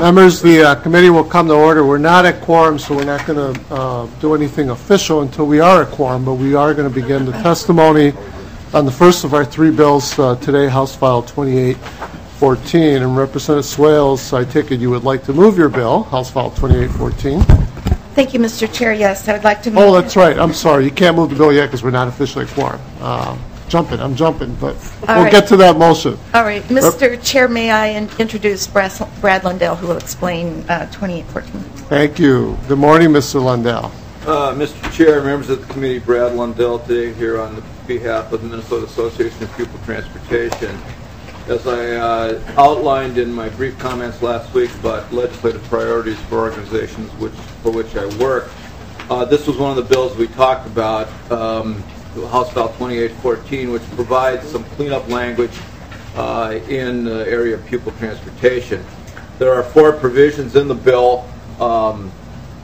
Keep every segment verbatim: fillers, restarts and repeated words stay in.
Members, the uh, committee will come to order. We're not at quorum, so we're not going to uh, do anything official until we are at quorum, but we are going to begin the testimony on the first of our three bills uh, today, House File twenty-eight fourteen. And Representative Swales, I take it you would like to move your bill, House File twenty-eight fourteen. Thank you, Mister Chair. Yes, I would like to move. Oh, that's right. I'm sorry. You can't move the bill yet because we're not officially at quorum. Uh, jumping. I'm jumping, but All we'll right. get to that motion. All right. Mister Chair, may I in- introduce Bras- Brad Lundell, who will explain uh, twenty-eight fourteen. Thank you. Good morning, Mister Lundell. Uh, Mister Chair, members of the committee, Brad Lundell today here on behalf of the Minnesota Association of Pupil Transportation. As I uh, outlined in my brief comments last week about legislative priorities for organizations which, for which I work, uh, this was one of the bills we talked about, um, House File twenty-eight fourteen, which provides some cleanup language uh, in the area of pupil transportation. There are four provisions in the bill. Um,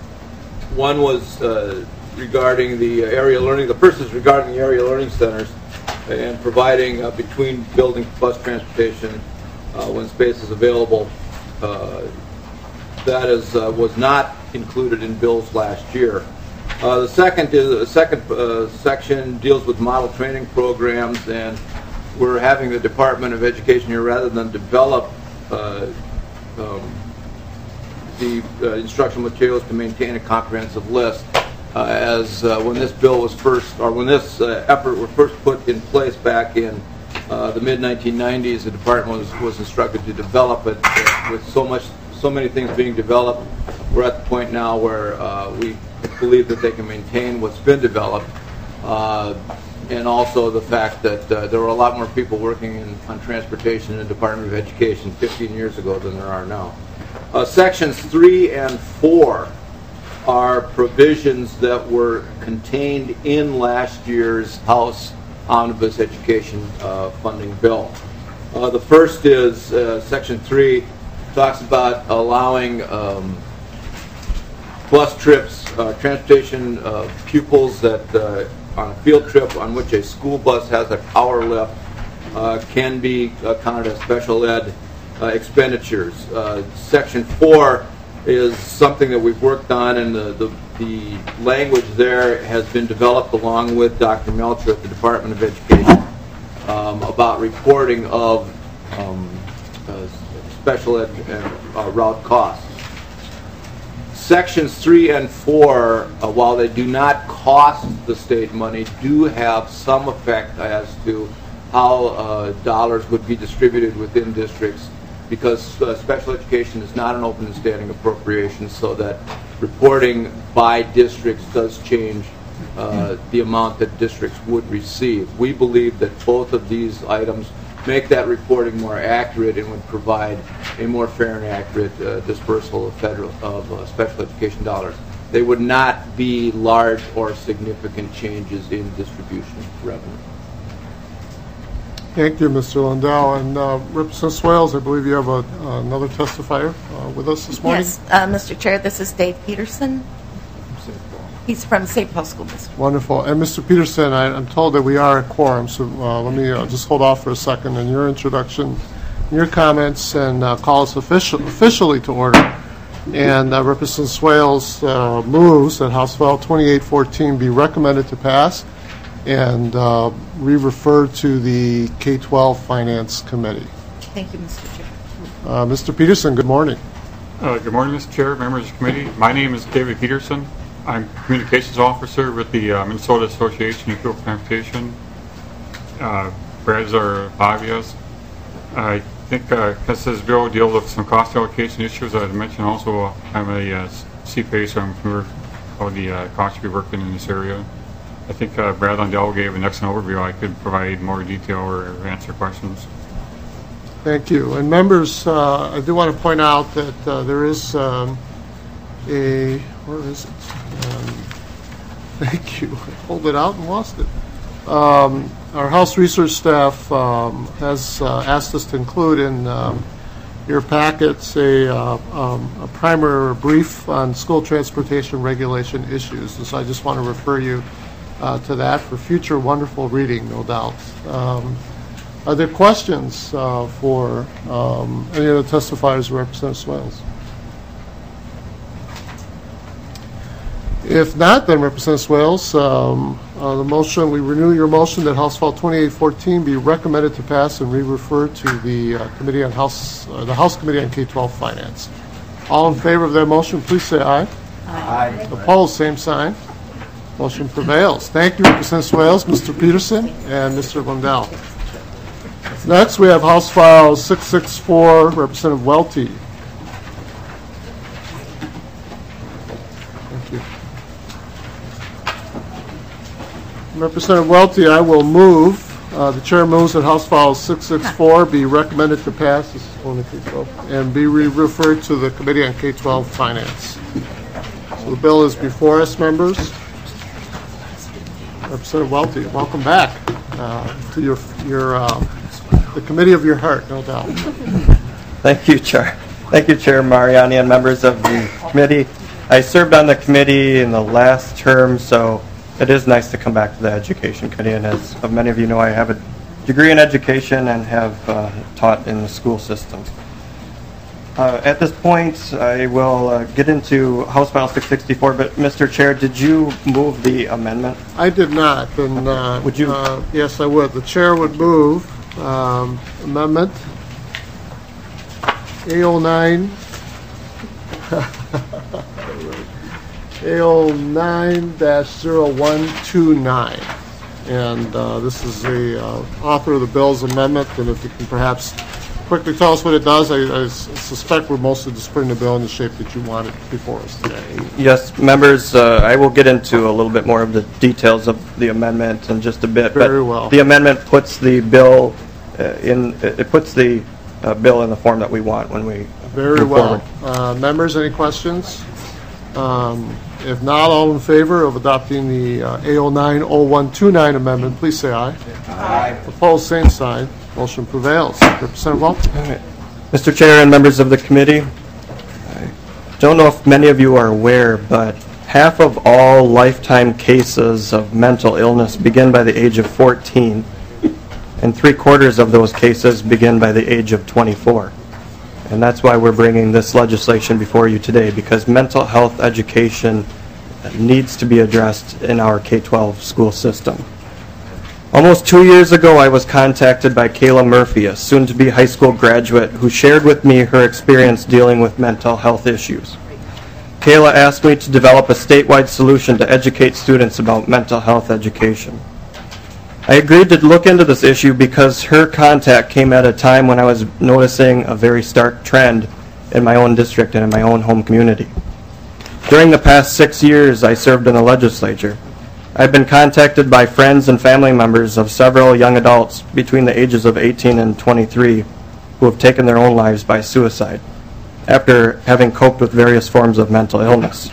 one was uh, regarding the area learning, the first is regarding the area learning centers and providing uh, between building bus transportation uh, when space is available. Uh, that is uh, was not included in bills last year. Uh, the second is the second uh, section deals with model training programs, and we're having the Department of Education here, rather than develop uh, um, the uh, instructional materials, to maintain a comprehensive list. Uh, as uh, when this bill was first, or when this uh, effort was first put in place back in uh, the mid nineteen nineties, the department was, was instructed to develop it. Uh, with so much, so many things being developed, we're at the point now where uh, we believe that they can maintain what's been developed, uh, and also the fact that uh, there were a lot more people working in, on transportation in the Department of Education fifteen years ago than there are now. Uh, sections three and four are provisions that were contained in last year's House Omnibus Education uh, funding bill. Uh, the first is uh, section three, talks about allowing um, bus trips, uh, transportation of pupils that uh, on a field trip on which a school bus has a power lift uh, can be uh, counted as special ed uh, expenditures. Uh, section four is something that we've worked on, and the, the, the language there has been developed along with Doctor Melcher at the Department of Education um, about reporting of um, uh, special ed and uh, route costs. Sections three and four, uh, while they do not cost the state money, do have some effect as to how uh, dollars would be distributed within districts, because uh, special education is not an open and standing appropriation, so that reporting by districts does change uh, the amount that districts would receive. We believe that both of these items make that reporting more accurate and would provide a more fair and accurate uh, dispersal of federal of uh, special education dollars. They would not be large or significant changes in distribution revenue. Thank you, Mister Lundell. And uh, Representative Swales, I believe you have a, uh, another testifier uh, with us this morning. Yes, uh, Mister Chair, this is Dave Peterson. He's from Saint Paul School District. Wonderful. And Mister Peterson, I, I'm told that we are at quorum, so uh, let me uh, just hold off for a second in your introduction, your comments, and uh, call us official, officially to order. And uh, Representative Swales uh, moves that House File twenty-eight fourteen be recommended to pass and uh, re-refer to the K twelve Finance Committee. Thank you, Mister Chair. Uh, Mister Peterson, good morning. Uh, good morning, Mister Chair, members of the committee. My name is David Peterson. I'm Communications Officer with the uh, Minnesota Association of Pupil Transportation. Uh, Brad's our obvious. I think uh, this bill deals with some cost allocation issues. As I mentioned, also I'm a uh, C P A, so I'm familiar with how the uh, cost should be working in this area. I think uh, Brad Lundell gave an excellent overview. I could provide more detail or answer questions. Thank you. And members, uh, I do want to point out that uh, there is um, a, where is it? Um, thank you. I pulled it out and lost it. Um, our House research staff um, has uh, asked us to include in um, your packets a, uh, um, a primer brief on school transportation regulation issues. And so I just want to refer you uh, to that for future wonderful reading, no doubt. Um, are there questions uh, for um, any of the testifiers, Representative Swales? If not, then Representative Swales, um, uh, the motion, we renew your motion that House File twenty-eight fourteen be recommended to pass and re-refer to the uh, Committee on House, uh, the House Committee on K twelve Finance. All in favor of that motion, please say aye. Aye. Opposed, same sign. Motion prevails. Thank you, Representative Swales, Mister Peterson, and Mister Lundell. Next, we have House File six sixty-four, Representative Welty. Thank you. Representative Welty, I will move. Uh, the chair moves that House File six sixty-four be recommended to pass, this is only K twelve, and be re-referred to the Committee on K twelve Finance. So the bill is before us, members. Representative Welty, welcome back uh, to your your uh, the committee of your heart, no doubt. Thank you, Chair. Thank you, Chair Mariani, and members of the committee. I served on the committee in the last term, so it is nice to come back to the Education Committee. And as many of you know, I have a degree in education and have uh, taught in the school systems. Uh, at this point, I will uh, get into House File six sixty-four, but Mister Chair, did you move the amendment? I did not, and uh, Would you- Uh, yes, I would. The chair would move um, amendment A oh nine A oh nine dash zero one two nine, and uh, this is the uh, author of the bill's amendment. And if you can perhaps quickly tell us what it does. I, I s- suspect we're mostly just putting the bill in the shape that you want it before us today. Yes, members, uh, I will get into a little bit more of the details of the amendment in just a bit. Very but well. The amendment puts the bill uh, in, it puts the uh, bill in the form that we want when we Very move well. forward. Uh, members, any questions? Um, if not, all in favor of adopting the uh, A oh nine oh one two nine amendment, please say aye. Aye. Opposed, same sign. Motion prevails. Representative Walton. All right. Mister Chair and members of the committee, I don't know if many of you are aware, but half of all lifetime cases of mental illness begin by the age of fourteen, and three quarters of those cases begin by the age of twenty-four. And that's why we're bringing this legislation before you today, because mental health education needs to be addressed in our K twelve school system. Almost two years ago, I was contacted by Kayla Murphy, a soon-to-be high school graduate, who shared with me her experience dealing with mental health issues. Kayla asked me to develop a statewide solution to educate students about mental health education. I agreed to look into this issue because her contact came at a time when I was noticing a very stark trend in my own district and in my own home community. During the past six years I served in the legislature, I've been contacted by friends and family members of several young adults between the ages of eighteen and twenty-three who have taken their own lives by suicide after having coped with various forms of mental illness.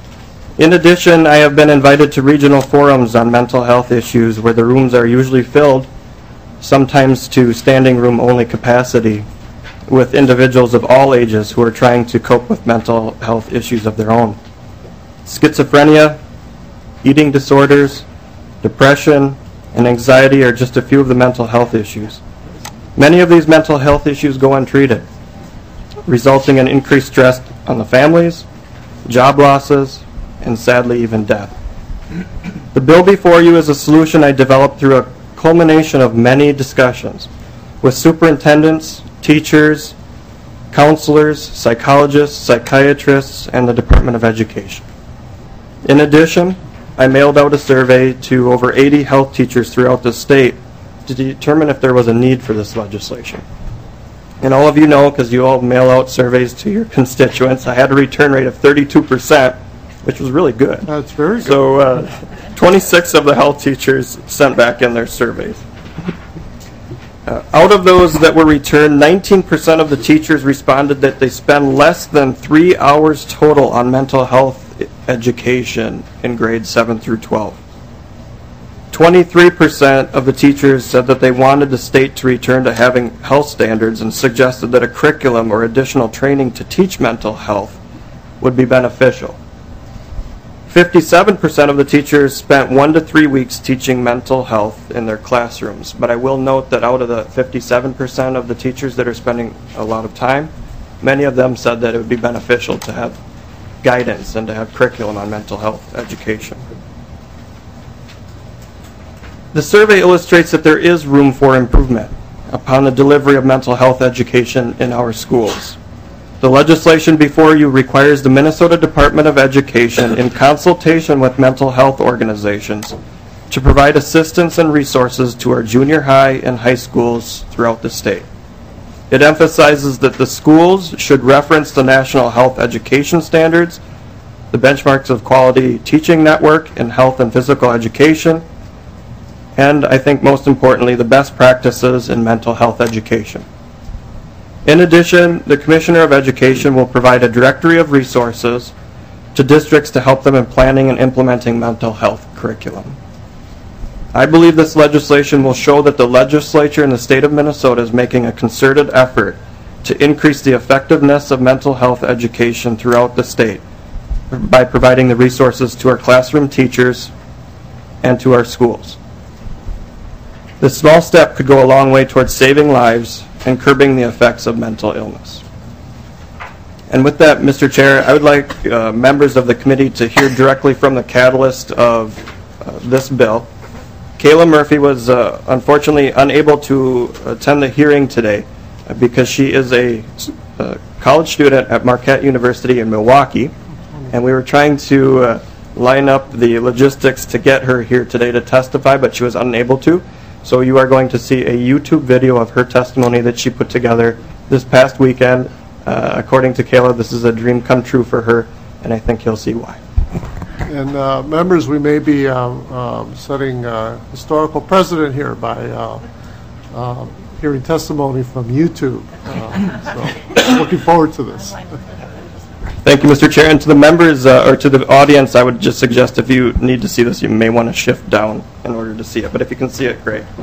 In addition, I have been invited to regional forums on mental health issues where the rooms are usually filled, sometimes to standing room only capacity, with individuals of all ages who are trying to cope with mental health issues of their own. Schizophrenia, eating disorders, depression, and anxiety are just a few of the mental health issues. Many of these mental health issues go untreated, resulting in increased stress on the families, job losses, and sadly even death. The bill before you is a solution I developed through a culmination of many discussions with superintendents, teachers, counselors, psychologists, psychiatrists, and the Department of Education. In addition, I mailed out a survey to over eighty health teachers throughout the state to determine if there was a need for this legislation. And all of you know, because you all mail out surveys to your constituents, I had a return rate of thirty-two percent, which was really good. That's very good. So uh, twenty-six of the health teachers sent back in their surveys. Uh, out of those that were returned, nineteen percent of the teachers responded that they spend less than three hours total on mental health education in grades seven through twelve. twenty-three percent of the teachers said that they wanted the state to return to having health standards and suggested that a curriculum or additional training to teach mental health would be beneficial. fifty-seven percent of the teachers spent one to three weeks teaching mental health in their classrooms, but I will note that out of the fifty-seven percent of the teachers that are spending a lot of time, many of them said that it would be beneficial to have guidance and to have curriculum on mental health education. The survey illustrates that there is room for improvement upon the delivery of mental health education in our schools. The legislation before you requires the Minnesota Department of Education, in consultation with mental health organizations, to provide assistance and resources to our junior high and high schools throughout the state. It emphasizes that the schools should reference the National Health Education Standards, the benchmarks of quality teaching network in health and physical education, and I think most importantly, the best practices in mental health education. In addition, the Commissioner of Education will provide a directory of resources to districts to help them in planning and implementing mental health curriculum. I believe this legislation will show that the legislature in the state of Minnesota is making a concerted effort to increase the effectiveness of mental health education throughout the state by providing the resources to our classroom teachers and to our schools. This small step could go a long way towards saving lives and curbing the effects of mental illness. And with that, Mister Chair, I would like uh, members of the committee to hear directly from the catalyst of uh, this bill. Kayla Murphy was uh, unfortunately unable to attend the hearing today uh, because she is a uh, college student at Marquette University in Milwaukee, and we were trying to uh, line up the logistics to get her here today to testify, but she was unable to. So you are going to see a YouTube video of her testimony that she put together this past weekend. Uh, according to Kayla, this is a dream come true for her, and I think you'll see why. And uh, members, we may be um, um, setting uh, historical precedent here by uh, uh, hearing testimony from YouTube. Uh, so looking forward to this. Thank you, Mister Chair. And to the members, uh, or to the audience, I would just suggest if you need to see this, you may want to shift down in order to see it. But if you can see it, great.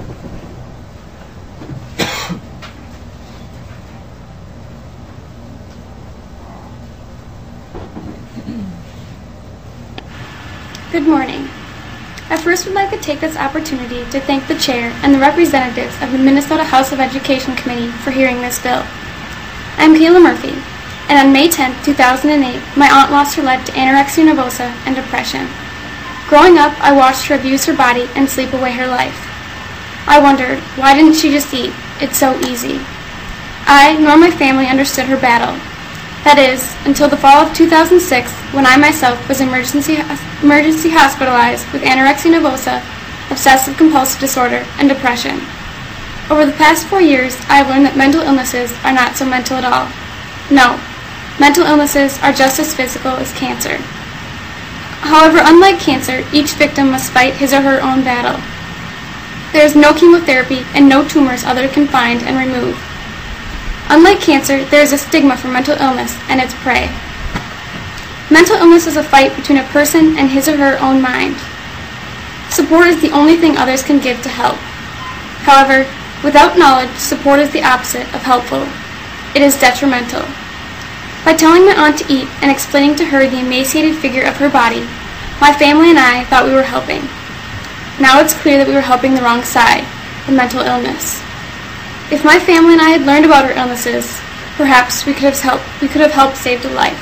Good morning. I first would like to take this opportunity to thank the Chair and the representatives of the Minnesota House of Education Committee for hearing this bill. I'm Kayla Murphy, and on May tenth, two thousand eight, my aunt lost her leg to anorexia nervosa and depression. Growing up, I watched her abuse her body and sleep away her life. I wondered, why didn't she just eat? It's so easy. I, nor my family, understood her battle. That is, until the fall of two thousand six, when I myself was emergency, emergency hospitalized with anorexia nervosa, obsessive compulsive disorder, and depression. Over the past four years, I have learned that mental illnesses are not so mental at all. No, mental illnesses are just as physical as cancer. However, unlike cancer, each victim must fight his or her own battle. There is no chemotherapy and no tumors others can find and remove. Unlike cancer, there is a stigma for mental illness and its prey. Mental illness is a fight between a person and his or her own mind. Support is the only thing others can give to help. However, without knowledge, support is the opposite of helpful. It is detrimental. By telling my aunt to eat and explaining to her the emaciated figure of her body, my family and I thought we were helping. Now it's clear that we were helping the wrong side, the mental illness. If my family and I had learned about our illnesses, perhaps we could have helped, we could have helped save a life.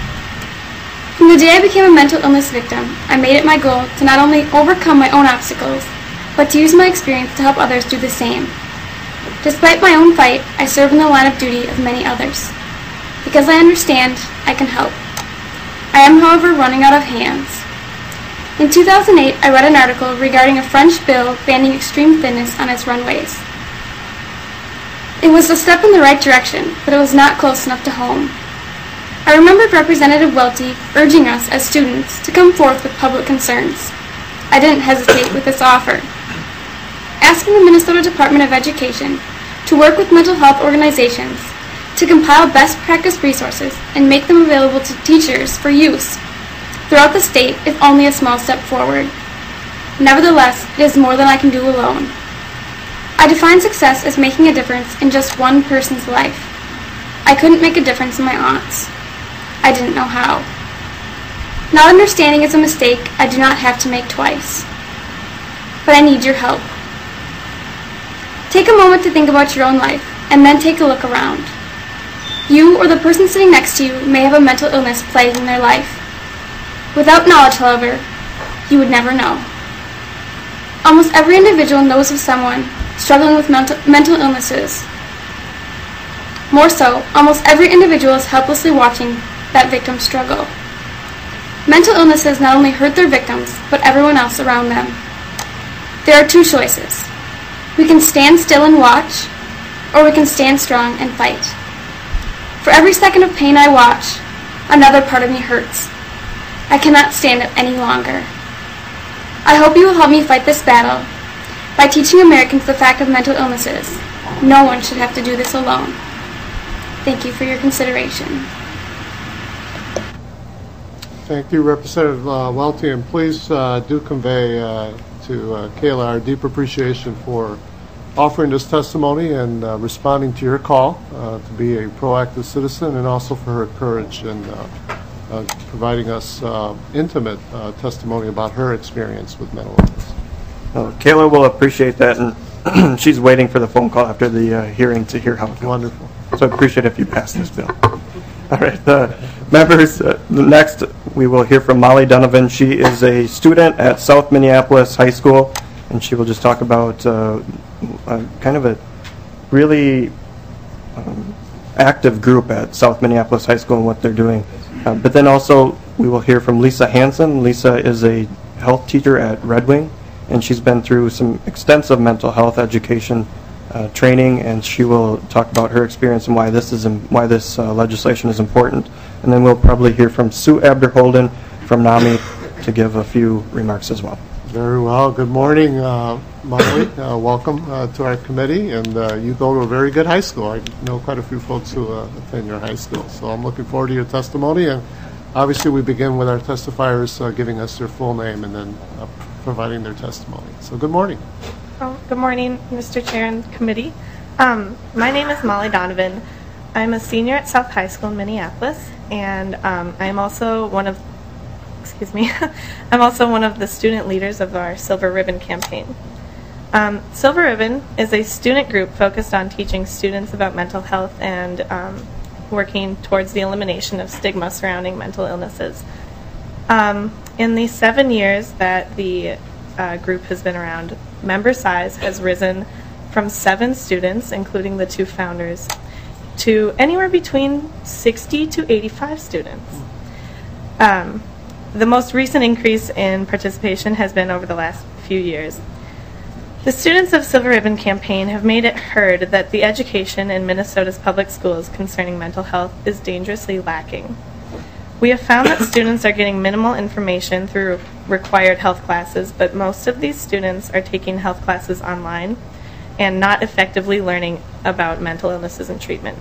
From the day I became a mental illness victim, I made it my goal to not only overcome my own obstacles, but to use my experience to help others do the same. Despite my own fight, I serve in the line of duty of many others. Because I understand, I can help. I am, however, running out of hands. In two thousand eight, I read an article regarding a French bill banning extreme fitness on its runways. It was a step in the right direction, but it was not close enough to home. I remember Representative Welty urging us as students to come forth with public concerns. I didn't hesitate with this offer. Asking the Minnesota Department of Education to work with mental health organizations to compile best practice resources and make them available to teachers for use throughout the state is only a small step forward. Nevertheless, it is more than I can do alone. I define success as making a difference in just one person's life. I couldn't make a difference in my aunt's. I didn't know how. Not understanding is a mistake I do not have to make twice. But I need your help. Take a moment to think about your own life, and then take a look around. You or the person sitting next to you may have a mental illness plaguing their life. Without knowledge, however, you would never know. Almost every individual knows of someone struggling with mental, mental illnesses. More so, almost every individual is helplessly watching that victim struggle. Mental illnesses not only hurt their victims, but everyone else around them. There are two choices. We can stand still and watch, or we can stand strong and fight. For every second of pain I watch, another part of me hurts. I cannot stand it any longer. I hope you will help me fight this battle by teaching Americans the fact of mental illnesses. No one should have to do this alone. Thank you for your consideration. Thank you, Representative uh, Welty, and please uh, do convey uh, to uh, Kayla our deep appreciation for offering this testimony and uh, responding to your call uh, to be a proactive citizen, and also for her courage in uh, uh, providing us uh, intimate uh, testimony about her experience with mental illness. Uh, Kayla will appreciate that, and she's waiting for the phone call after the uh, hearing to hear how it goes. Wonderful. So I appreciate if you pass this bill. All right, uh, members, uh, next we will hear from Molly Donovan. She is a student at South Minneapolis High School, and she will just talk about uh, uh, kind of a really um, active group at South Minneapolis High School and what they're doing. Uh, but then also we will hear from Lisa Hansen. Lisa is a health teacher at Red Wing, and she's been through some extensive mental health education Uh, training, and she will talk about her experience and why this is im- why this uh, legislation is important. And then we'll probably hear from Sue Abderholden from NAMI to give a few remarks as well. Very well. Good morning, uh, Molly. Uh, welcome uh, to our committee. And uh, you go to a very good high school. I know quite a few folks who uh, attend your high school. So I'm looking forward to your testimony. And obviously we begin with our testifiers uh, giving us their full name and then uh, providing their testimony. So good morning. Oh, good morning, Mister Chair and committee. Um, my name is Molly Donovan. I'm a senior at South High School in Minneapolis, and um, I'm also one of, excuse me, I'm also one of the student leaders of our Silver Ribbon campaign. Um, Silver Ribbon is a student group focused on teaching students about mental health and um, working towards the elimination of stigma surrounding mental illnesses. Um, in the seven years that the uh, group has been around, member size has risen from seven students, including the two founders, to anywhere between sixty to eighty-five students. Um, the most recent increase in participation has been over the last few years. The students of Silver Ribbon Campaign have made it heard that the education in Minnesota's public schools concerning mental health is dangerously lacking. We have found that students are getting minimal information through required health classes, but most of these students are taking health classes online and not effectively learning about mental illnesses and treatment.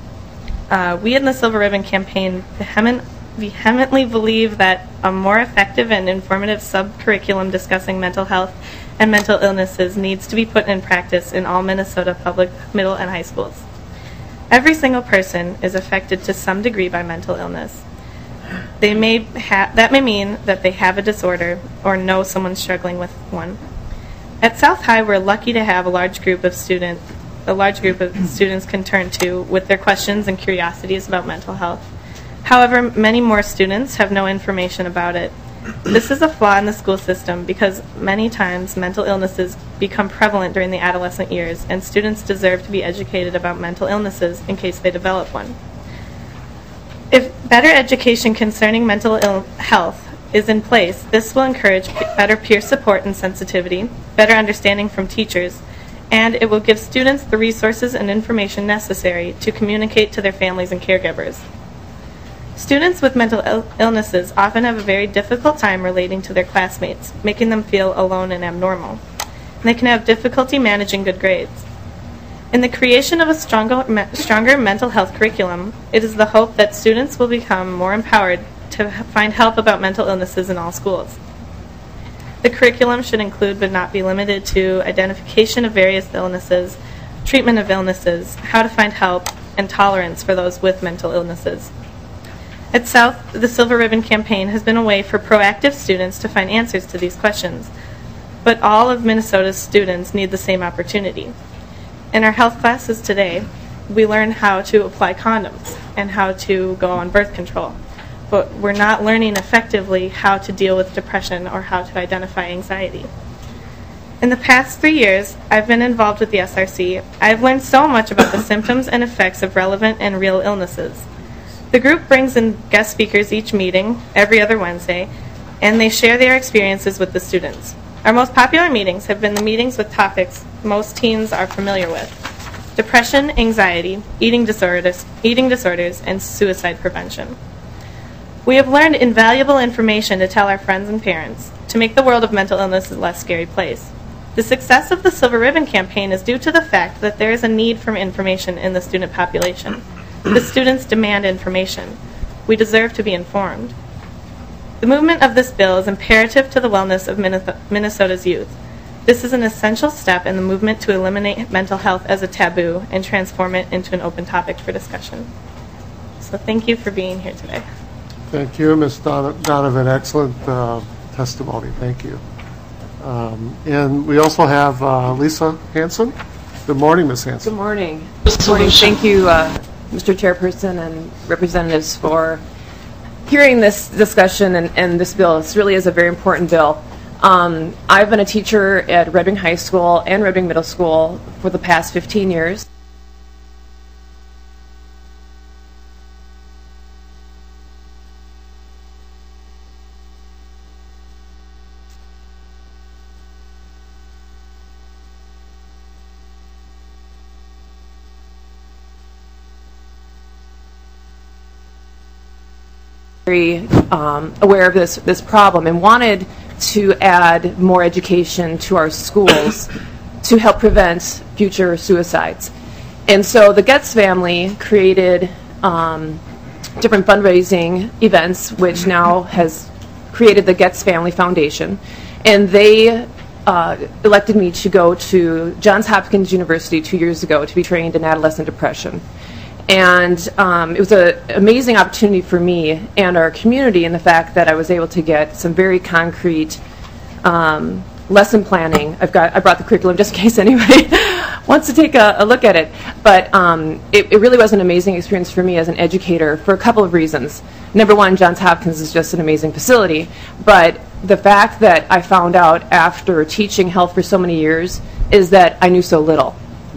Uh, we in the Silver Ribbon Campaign vehement, vehemently believe that a more effective and informative sub-curriculum discussing mental health and mental illnesses needs to be put in practice in all Minnesota public middle and high schools. Every single person is affected to some degree by mental illness. They may ha- that may mean that they have a disorder or know someone struggling with one. At South High, we're lucky to have a large group of students, a large group of students can turn to with their questions and curiosities about mental health. However, many more students have no information about it. This is a flaw in the school system because many times mental illnesses become prevalent during the adolescent years, and students deserve to be educated about mental illnesses in case they develop one. If better education concerning mental ill health is in place, this will encourage p- better peer support and sensitivity, better understanding from teachers, and it will give students the resources and information necessary to communicate to their families and caregivers. Students with mental il- illnesses often have a very difficult time relating to their classmates, making them feel alone and abnormal. And they can have difficulty managing good grades. In the creation of a stronger, me- stronger mental health curriculum, it is the hope that students will become more empowered to h- find help about mental illnesses in all schools. The curriculum should include but not be limited to identification of various illnesses, treatment of illnesses, how to find help, and tolerance for those with mental illnesses. At South, the Silver Ribbon Campaign has been a way for proactive students to find answers to these questions, but all of Minnesota's students need the same opportunity. In our health classes today, we learn how to apply condoms and how to go on birth control. But we're not learning effectively how to deal with depression or how to identify anxiety. In the past three years, I've been involved with the S R C. I've learned so much about the symptoms and effects of relevant and real illnesses. The group brings in guest speakers each meeting, every other Wednesday, and they share their experiences with the students. Our most popular meetings have been the meetings with topics most teens are familiar with: depression, anxiety, eating disorders, eating disorders, and suicide prevention. We have learned invaluable information to tell our friends and parents to make the world of mental illness a less scary place. The success of the Silver Ribbon campaign is due to the fact that there is a need for information in the student population. The students demand information. We deserve to be informed. The movement of this bill is imperative to the wellness of Minnesota's youth. This is an essential step in the movement to eliminate mental health as a taboo and transform it into an open topic for discussion. So thank you for being here today. Thank you, Miz Don- Donovan. Excellent uh, testimony. Thank you. Um, and we also have uh, Lisa Hanson. Good morning, Miz Hanson. Good morning. Good morning. Thank you, uh, Mister Chairperson and representatives, for hearing this discussion and, and this bill. This really is a very important bill. Um, I've been a teacher at Red Wing High School and Red Wing Middle School for the past fifteen years. Very um, aware of this this problem and wanted to add more education to our schools to help prevent future suicides. And so the Getz family created um, different fundraising events, which now has created the Getz Family Foundation. And they uh, elected me to go to Johns Hopkins University two years ago to be trained in adolescent depression. And um, it was an amazing opportunity for me and our community in the fact that I was able to get some very concrete um, lesson planning. I've got I brought the curriculum just in case anybody wants to take a, a look at it. But um, it, it really was an amazing experience for me as an educator for a couple of reasons. Number one, Johns Hopkins is just an amazing facility. But the fact that I found out after teaching health for so many years is that I knew so little.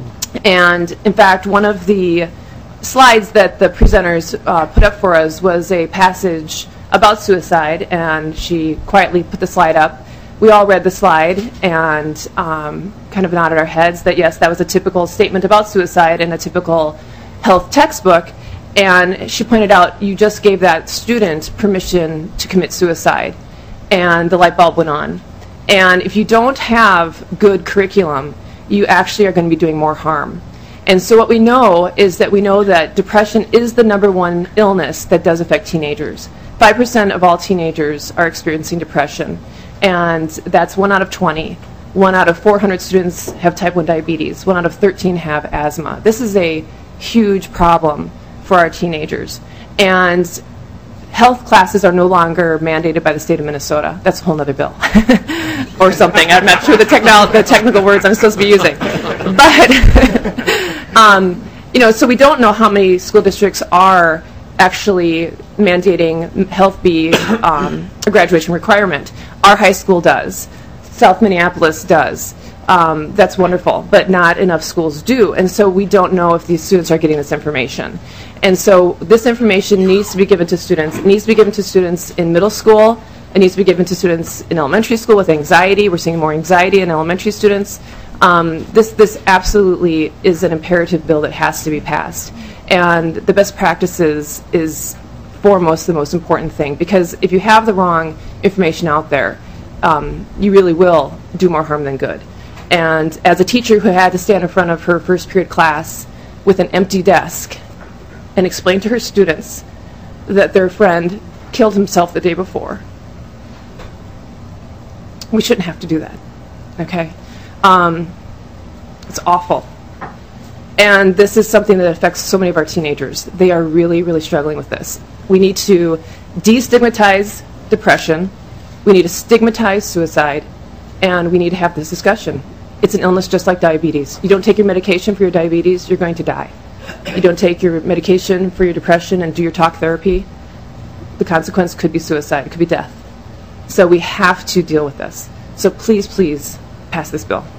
And in fact, one of the slides that the presenters uh, put up for us was a passage about suicide, and she quietly put the slide up. We all read the slide and um, kind of nodded our heads that yes, that was a typical statement about suicide in a typical health textbook. And she pointed out, you just gave that student permission to commit suicide. And the light bulb went on. And if you don't have good curriculum, you actually are going to be doing more harm. And so what we know is that we know that depression is the number one illness that does affect teenagers. five percent of all teenagers are experiencing depression, and that's one out of twenty. One out of four hundred students have type one diabetes. One out of thirteen have asthma. This is a huge problem for our teenagers. And health classes are no longer mandated by the state of Minnesota. That's a whole other bill. Or something. I'm not sure the, technol- the technical words I'm supposed to be using. But... Um, you know, so we don't know how many school districts are actually mandating health be um, a graduation requirement. Our high school does. South Minneapolis does. Um, that's wonderful, but not enough schools do. And so we don't know if these students are getting this information. And so this information needs to be given to students. It needs to be given to students in middle school. It needs to be given to students in elementary school with anxiety. We're seeing more anxiety in elementary students. Um, this this absolutely is an imperative bill that has to be passed. And the best practices is foremost the most important thing, because if you have the wrong information out there, um, you really will do more harm than good. And as a teacher who had to stand in front of her first period class with an empty desk and explain to her students that their friend killed himself the day before, we shouldn't have to do that, okay? Um, it's awful. And this is something that affects so many of our teenagers. They are really, really struggling with this. We need to destigmatize depression. We need to stigmatize suicide. And we need to have this discussion. It's an illness just like diabetes. You don't take your medication for your diabetes, you're going to die. you don't take your medication for your depression and do your talk therapy, the consequence could be suicide, it could be death. So we have to deal with this. So please, please pass this bill.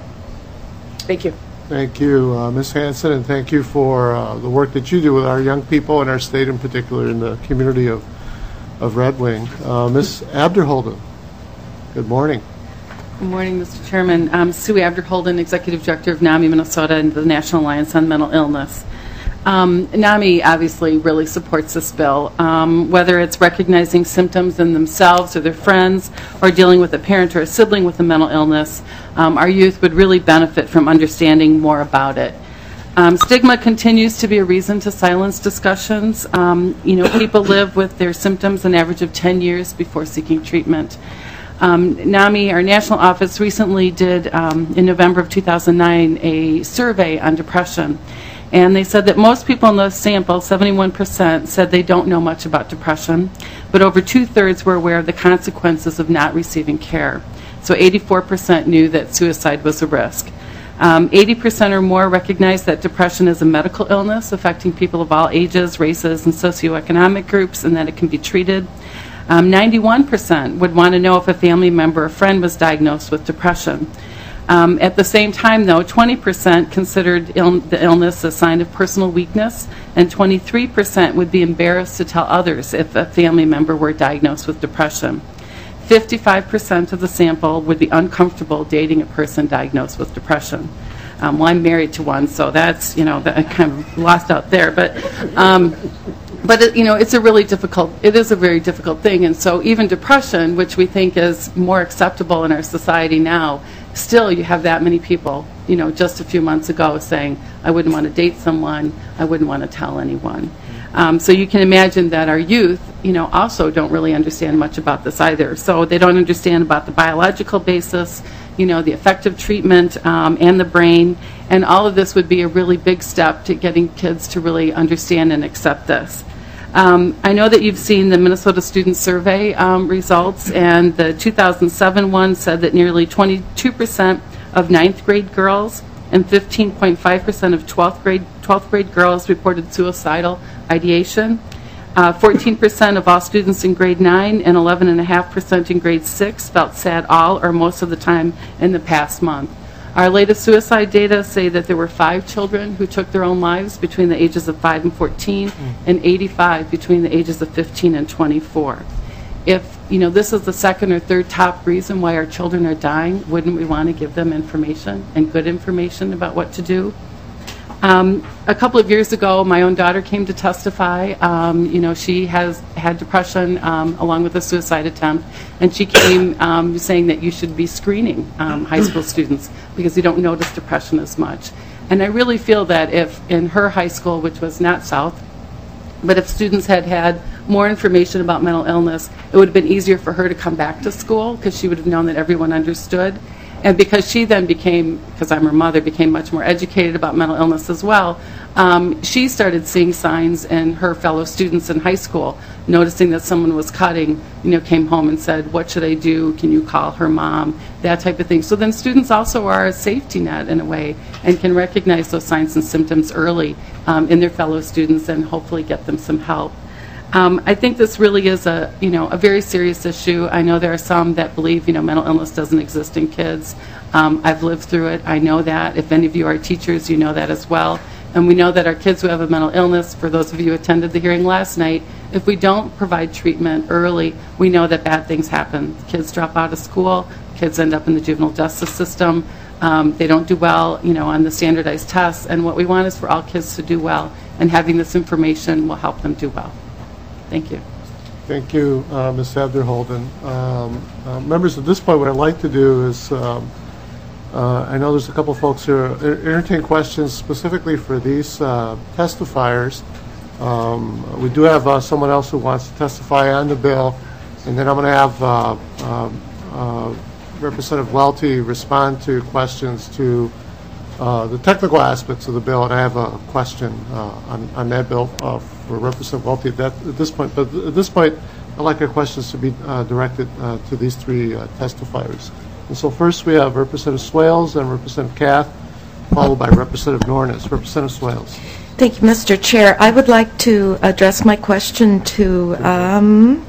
Thank you. Thank you, uh, Miz Hanson, and thank you for uh, the work that you do with our young people in our state, in particular in the community of of Red Wing. Uh, Miz Abderholden, good morning. Good morning, Mister Chairman. I'm Sue Abderholden, Executive Director of NAMI Minnesota and the National Alliance on Mental Illness. Um, NAMI obviously really supports this bill, um, whether it's recognizing symptoms in themselves or their friends or dealing with a parent or a sibling with a mental illness. Um, our youth would really benefit from understanding more about it. Um, stigma continues to be a reason to silence discussions. Um, you know, people live with their symptoms an average of ten years before seeking treatment. Um, NAMI, our national office, recently did, um, in November of two thousand nine, a survey on depression. And they said that most people in the sample, seventy-one percent, said they don't know much about depression, but over two-thirds were aware of the consequences of not receiving care. So eighty-four percent knew that suicide was a risk. Um, eighty percent or more recognize that depression is a medical illness affecting people of all ages, races, and socioeconomic groups, and that it can be treated. Um, ninety-one percent would want to know if a family member or friend was diagnosed with depression. Um, at the same time, though, twenty percent considered Ill- the illness a sign of personal weakness, and twenty-three percent would be embarrassed to tell others if a family member were diagnosed with depression. fifty-five percent of the sample would be uncomfortable dating a person diagnosed with depression. Um, well, I'm married to one, so that's, you know, that I kind of lost out there. But, um, but it, you know, it's a really difficult, it is a very difficult thing. And so even depression, which we think is more acceptable in our society now, still you have that many people, you know, just a few months ago saying, I wouldn't want to date someone, I wouldn't want to tell anyone. Um, so you can imagine that our youth, you know, also don't really understand much about this either. So they don't understand about the biological basis, you know, the effective treatment um, and the brain. And all of this would be a really big step to getting kids to really understand and accept this. Um, I know that you've seen the Minnesota Student Survey um, results, and the two thousand seven one said that nearly twenty-two percent of ninth grade girls and fifteen point five percent of twelfth grade twelfth grade girls reported suicidal ideation. Uh, fourteen percent of all students in grade nine and eleven point five percent in grade six felt sad all or most of the time in the past month. Our latest suicide data say that there were five children who took their own lives between the ages of five and fourteen, mm. and eighty-five between the ages of fifteen and twenty-four. If, you know, this is the second or third top reason why our children are dying, wouldn't we want to give them information and good information about what to do? Um, a couple of years ago, my own daughter came to testify. Um, you know, she has had depression um, along with a suicide attempt, and she came um, saying that you should be screening um, high school students because you don't notice depression as much. And I really feel that if in her high school, which was not South, but if students had had more information about mental illness, it would have been easier for her to come back to school because she would have known that everyone understood. And because she then became, because I'm her mother, became much more educated about mental illness as well, um, she started seeing signs in her fellow students in high school, noticing that someone was cutting, you know, came home and said, what should I do? Can you call her mom? That type of thing. So then students also are a safety net in a way and can recognize those signs and symptoms early um, in their fellow students and hopefully get them some help. Um, I think this really is a, you know, a very serious issue. I know there are some that believe, you know, mental illness doesn't exist in kids. Um, I've lived through it. I know that. If any of you are teachers, you know that as well. And we know that our kids who have a mental illness, for those of you who attended the hearing last night, if we don't provide treatment early, we know that bad things happen. Kids drop out of school. Kids end up in the juvenile justice system. Um, they don't do well, you know, on the standardized tests. And what we want is for all kids to do well. And having this information will help them do well. Thank you. Thank you, uh, Miz Abderholden. Um, uh, members, at this point, what I'd like to do is, um, uh, I know there's a couple folks who are entertain questions specifically for these uh, testifiers. Um, we do have uh, someone else who wants to testify on the bill, and then I'm going to have uh, um, uh, Representative Welty respond to questions to uh, the technical aspects of the bill, and I have a question uh, on, on that bill uh, for Representative Welty at, that, at this point. But at this point, I'd like our questions to be uh, directed uh, to these three uh, testifiers. And so first we have Representative Swales and Representative Kath, followed by Representative Nornes. Representative Swales. Thank you, Mister Chair. I would like to address my question to um,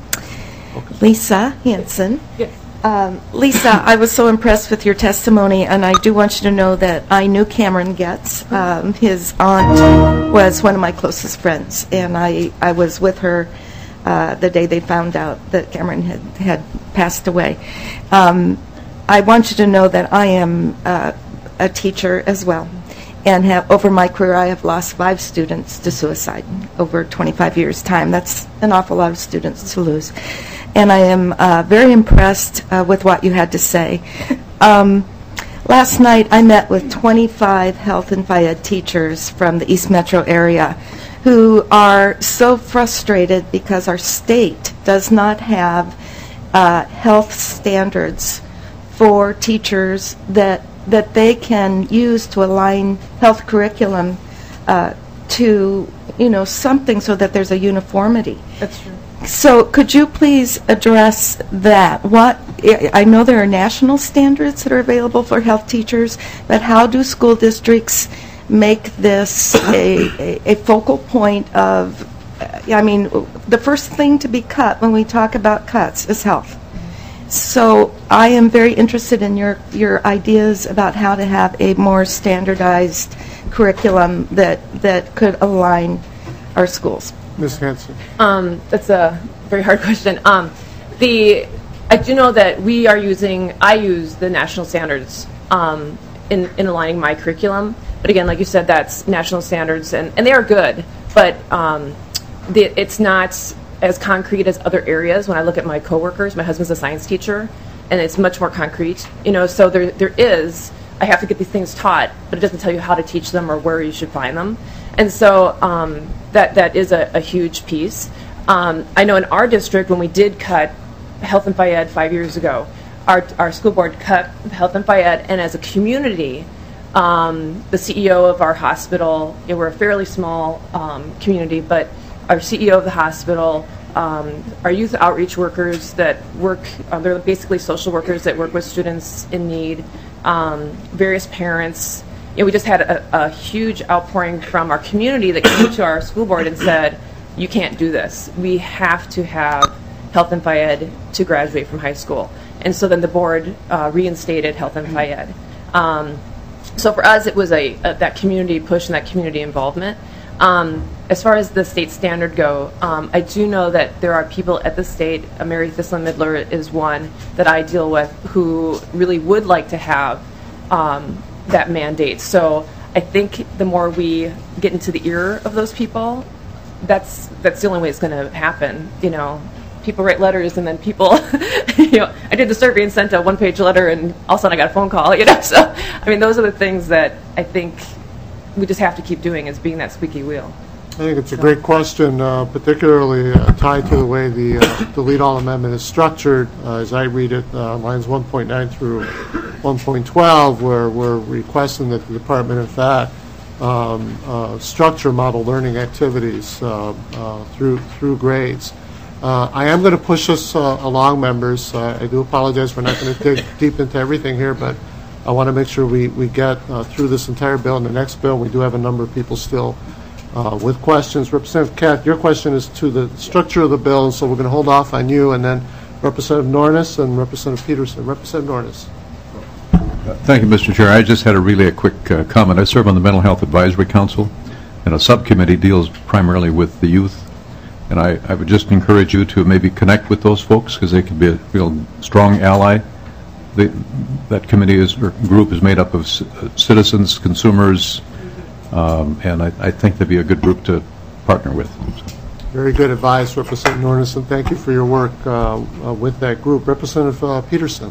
Lisa Hanson. Yes. Um, Lisa, I was so impressed with your testimony, and I do want you to know that I knew Cameron Getz. Um, his aunt was one of my closest friends, and I, I was with her uh, the day they found out that Cameron had, had passed away. Um, I want you to know that I am uh, a teacher as well, and have over my career I have lost five students to suicide over twenty-five years' time. That's an awful lot of students to lose. And I am uh, very impressed uh, with what you had to say. Um, last night I met with twenty-five health and phy ed teachers from the East Metro area who are so frustrated because our state does not have uh, health standards for teachers that that they can use to align health curriculum uh, to, you know, something so that there's a uniformity. That's true. So could you please address that? What I know there are national standards that are available for health teachers, but how do school districts make this a, a, a focal point of, I mean, the first thing to be cut when we talk about cuts is health. So I am very interested in your, your ideas about how to have a more standardized curriculum that, that could align our schools. Miz Hanson. Um, that's a very hard question. Um, the I do know that we are using, I use the national standards um, in, in aligning my curriculum. But again, like you said, that's national standards, and, and they are good, but um, the, it's not as concrete as other areas. When I look at my coworkers, my husband's a science teacher, and it's much more concrete. You know, so there there is, I have to get these things taught, but it doesn't tell you how to teach them or where you should find them. And so um, that that is a, a huge piece. Um, I know in our district, when we did cut health and phy ed five years ago, our our school board cut health and phy ed, and as a community, um, the C E O of our hospital, you know, we're a fairly small um, community, but our C E O of the hospital, um, our youth outreach workers that work, uh, they're basically social workers that work with students in need, um, various parents. You know, we just had a, a huge outpouring from our community that came to our school board and said, you can't do this. We have to have health and phy ed to graduate from high school. And so then the board uh, reinstated health and phy ed. Um, so for us, it was a, a that community push and that community involvement. Um, as far as the state standard go, um, I do know that there are people at the state, uh, Mary Thislan Midler is one that I deal with, who really would like to have um, that mandate. So I think the more we get into the ear of those people, that's that's the only way it's going to happen. You know, people write letters, and then people, you know, I did the survey and sent a one-page letter, and all of a sudden I got a phone call. You know, so I mean, those are the things that I think we just have to keep doing, is being that squeaky wheel. I think it's a great question, uh, particularly uh, tied to the way the uh, the lead all amendment is structured. Uh, as I read it, uh, lines one point nine through one point twelve, where we're requesting that the department, in fact, um, uh, structure model learning activities uh, uh, through through grades. Uh, I am going to push us uh, along, members. Uh, I do apologize. We're not going to dig deep into everything here, but I want to make sure we we get uh, through this entire bill and the next bill. We do have a number of people still Uh, with questions. Representative Kath, your question is to the structure of the bill, and so we're going to hold off on you, and then Representative Nornis and Representative Peterson. Representative Nornis. Thank you, Mister Chair. I just had a really a quick uh, comment. I serve on the Mental Health Advisory Council, and a subcommittee deals primarily with the youth. And I, I would just encourage you to maybe connect with those folks, because they can be a real strong ally. They, that committee is, or group is made up of c- citizens, consumers, Um, and I, I think they'd be a good group to partner with. Very good advice, Representative Nornis, and thank you for your work uh, uh, with that group. Representative uh, Peterson.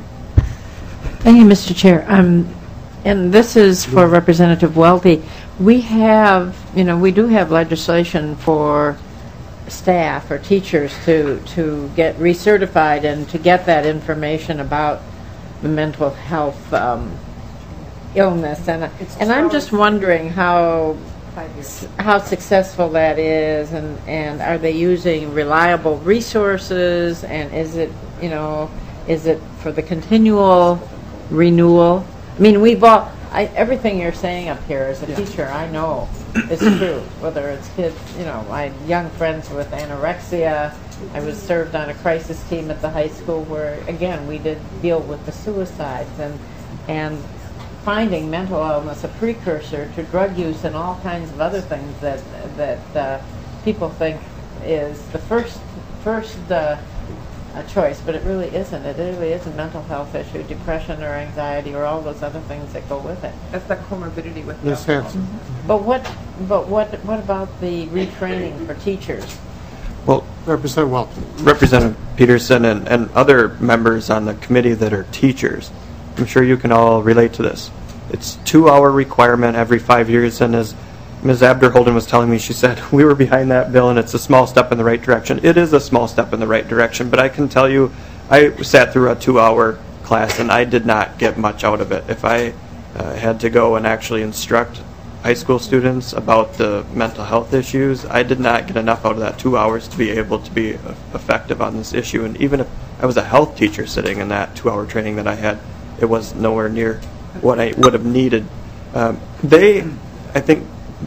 Thank you, Mister Chair. Um, and this is for Representative Welty. We have, you know, we do have legislation for staff or teachers to, to get recertified and to get that information about the mental health um, illness, and and I'm just wondering how how successful that is, and and are they using reliable resources, and is it, you know, is it for the continual renewal? I mean, we've all I, everything you're saying up here as a yeah. teacher, I know is true, whether it's kids, you know, my young friends with anorexia. I was served on a crisis team at the high school where, again, we did deal with the suicides and and finding mental illness a precursor to drug use and all kinds of other things that that uh, people think is the first first uh, choice, but it really isn't. It really is a mental health issue, depression or anxiety or all those other things that go with it. That's that comorbidity with Miz Hanson. But what but what what about the retraining for teachers? Well, Representative Welty. Representative Peterson and, and other members on the committee that are teachers, I'm sure you can all relate to this. It's two-hour requirement every five years, and as Miz Abderholden was telling me, she said, we were behind that bill and it's a small step in the right direction. It is a small step in the right direction, but I can tell you, I sat through a two-hour class and I did not get much out of it. If I uh, had to go and actually instruct high school students about the mental health issues, I did not get enough out of that two hours to be able to be effective on this issue. And even if I was a health teacher sitting in that two-hour training that I had, it was nowhere near what I would have needed. Um, they, I think,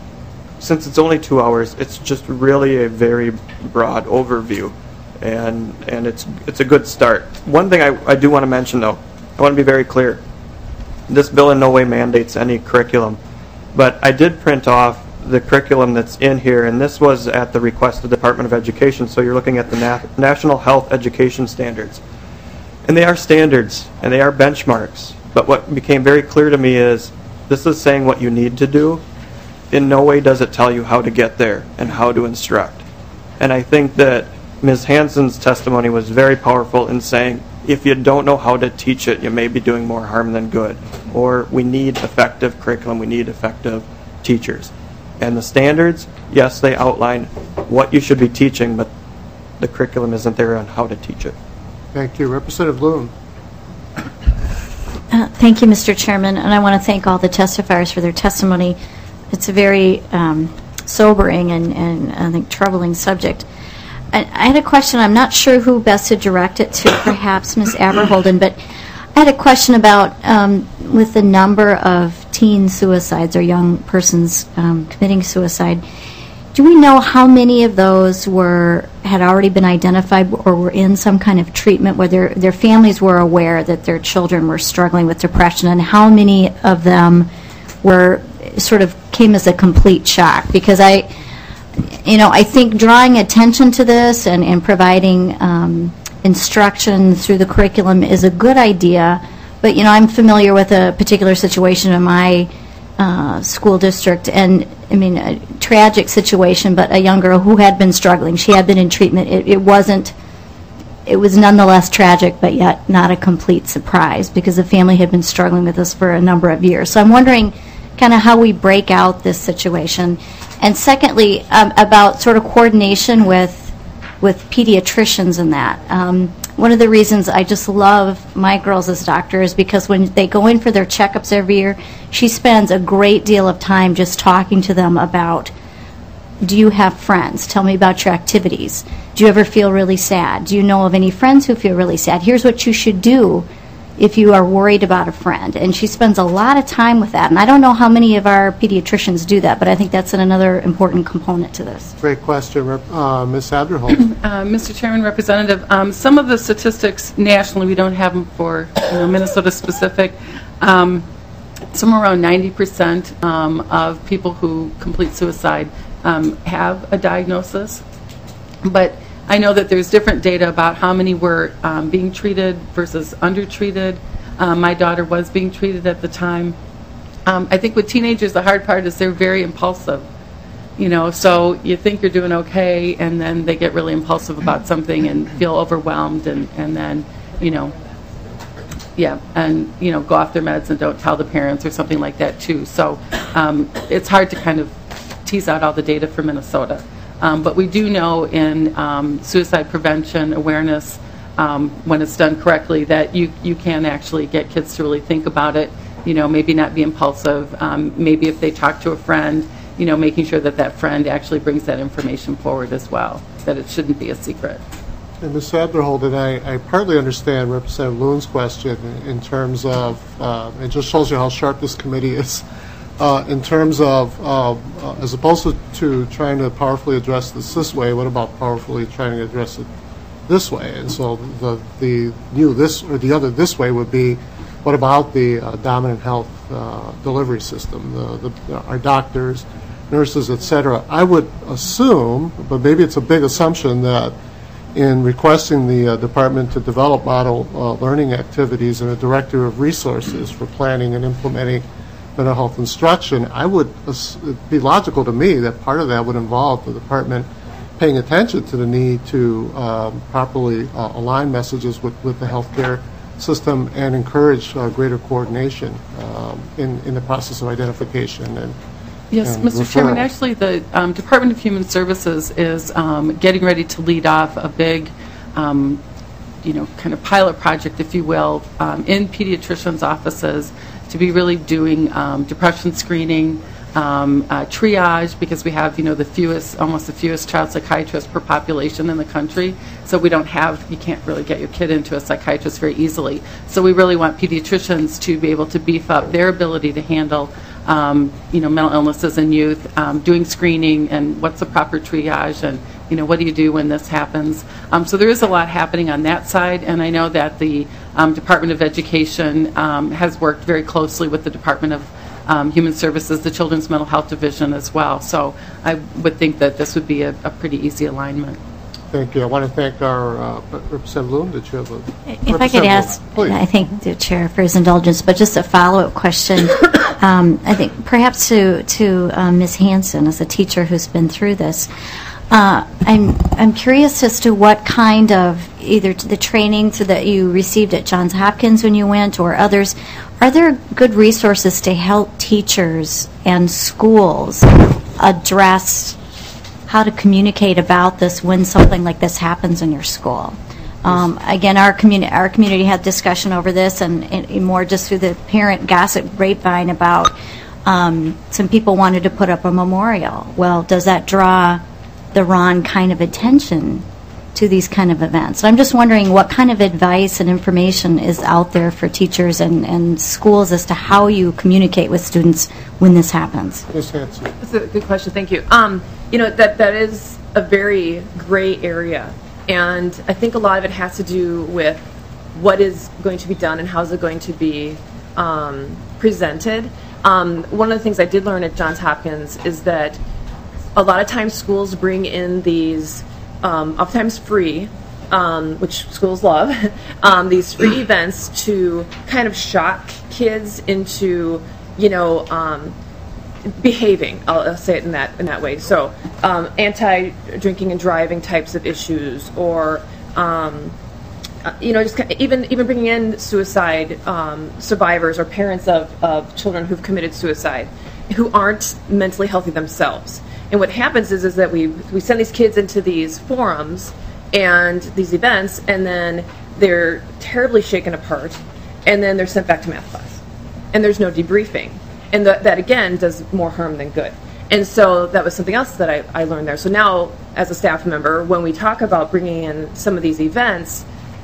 since it's only two hours, it's just really a very broad overview, and and it's it's a good start. One thing I, I do want to mention, though, I want to be very clear. This bill in no way mandates any curriculum, but I did print off the curriculum that's in here, and this was at the request of the Department of Education, so you're looking at the Na- National Health Education Standards. And they are standards, and they are benchmarks, but what became very clear to me is this is saying what you need to do. In no way does it tell you how to get there and how to instruct. And I think that Miz Hanson's testimony was very powerful in saying, if you don't know how to teach it, you may be doing more harm than good. Or we need effective curriculum, we need effective teachers. And the standards, yes, they outline what you should be teaching, but the curriculum isn't there on how to teach it. Thank you. Representative Loon. Uh, thank you, Mister Chairman, and I want to thank all the testifiers for their testimony. It's a very um, sobering and, and I think troubling subject. I, I had a question. I'm not sure who best to direct it to, perhaps Miz Abderholden, but I had a question about um, with the number of teen suicides or young persons um, committing suicide. Do we know how many of those were had already been identified or were in some kind of treatment where their their families were aware that their children were struggling with depression, and how many of them were sort of came as a complete shock? Because I, you know, I think drawing attention to this and, and providing um, instruction through the curriculum is a good idea. But, you know, I'm familiar with a particular situation in my uh, school district, and I mean, a tragic situation, but a young girl who had been struggling. She had been in treatment. It, it wasn't, it was nonetheless tragic, but yet not a complete surprise because the family had been struggling with this for a number of years. So I'm wondering kind of how we break out this situation. And secondly, um, about sort of coordination with with pediatricians and that. Um, one of the reasons I just love my girls as doctors is because when they go in for their checkups every year, she spends a great deal of time just talking to them about, do you have friends? Tell me about your activities. Do you ever feel really sad? Do you know of any friends who feel really sad? Here's what you should do if you are worried about a friend. And she spends a lot of time with that. And I don't know how many of our pediatricians do that, but I think that's another important component to this. Great question. Rep- Uh, Miz Abderholden. Uh, Mister Chairman, Representative, um, some of the statistics nationally, we don't have them for you know, Minnesota specific. Um, somewhere around ninety percent um, of people who complete suicide um, have a diagnosis. But I know that there's different data about how many were um, being treated versus undertreated. Um, my daughter was being treated at the time. Um, I think with teenagers, the hard part is they're very impulsive. You know, so you think you're doing okay, and then they get really impulsive about something and feel overwhelmed, and, and then, you know, yeah, and, you know, go off their meds and don't tell the parents or something like that, too. So um, it's hard to kind of tease out all the data for Minnesota. Um, but we do know in um, suicide prevention awareness, um, when it's done correctly, that you, you can actually get kids to really think about it, you know, maybe not be impulsive, um, maybe if they talk to a friend, you know, making sure that that friend actually brings that information forward as well, that it shouldn't be a secret. And Miz Abderholden, I, I partly understand Representative Loon's question in terms of, uh, it just shows you how sharp this committee is. uh, in terms of, uh, uh, as opposed to, to trying to powerfully address this this way, what about powerfully trying to address it this way? And so the the new this or the other this way would be, what about the uh, dominant health uh, delivery system, the, the, our doctors, nurses, et cetera? I would assume, but maybe it's a big assumption, that in requesting the uh, department to develop model uh, learning activities and a director of resources for planning and implementing mental health instruction, I would, it'd be logical to me that part of that would involve the department paying attention to the need to um, properly uh, align messages with, with the healthcare system and encourage uh, greater coordination um, in, in the process of identification and Yes, and Mister Chairman, referral. actually, the um, Department of Human Services is um, getting ready to lead off a big, um, you know, kind of pilot project, if you will, um, in pediatricians' offices to be really doing um, depression screening, um, uh, triage, because we have, you know, the fewest, almost the fewest child psychiatrists per population in the country. So we don't have, you can't really get your kid into a psychiatrist very easily. So we really want pediatricians to be able to beef up their ability to handle Um, you know, mental illnesses in youth, um, doing screening and what's the proper triage, and you know, what do you do when this happens? Um, so there is a lot happening on that side, and I know that the um, Department of Education um, has worked very closely with the Department of um, Human Services, the Children's Mental Health Division as well. So I would think that this would be a, a pretty easy alignment. Thank you. I want to thank our uh, Representative Loon. Did you have a... If I could ask, I thank the Chair for his indulgence, but just a follow-up question. um, I think perhaps to, to uh, Miz Hanson, as a teacher who's been through this. Uh, I'm, I'm curious as to what kind of, either the training so that you received at Johns Hopkins when you went or others, are there good resources to help teachers and schools address how to communicate about this when something like this happens in your school? Um, again, our community our community had discussion over this, and, and more just through the parent gossip grapevine about um, some people wanted to put up a memorial. Well, does that draw the wrong kind of attention to these kind of events? So I'm just wondering what kind of advice and information is out there for teachers and, and schools as to how you communicate with students when this happens. Miz Hanson. That's a good question. Thank you. Um, you know, that that is a very gray area, and I think a lot of it has to do with what is going to be done and how is it going to be um, presented. Um, one of the things I did learn at Johns Hopkins is that a lot of times schools bring in these, um, oftentimes free, um, which schools love, um, these free events to kind of shock kids into, you know, um, behaving. I'll, I'll say it in that in that way. So, um, anti-drinking and driving types of issues, or um, uh, you know, just kind of even even bringing in suicide um, survivors or parents of, of children who've committed suicide, who aren't mentally healthy themselves. And what happens is is that we we send these kids into these forums and these events, and then they're terribly shaken apart, and then they're sent back to math class, and there's no debriefing. And that, that, again, does more harm than good. And so that was something else that I, I learned there. So now, as a staff member, when we talk about bringing in some of these events,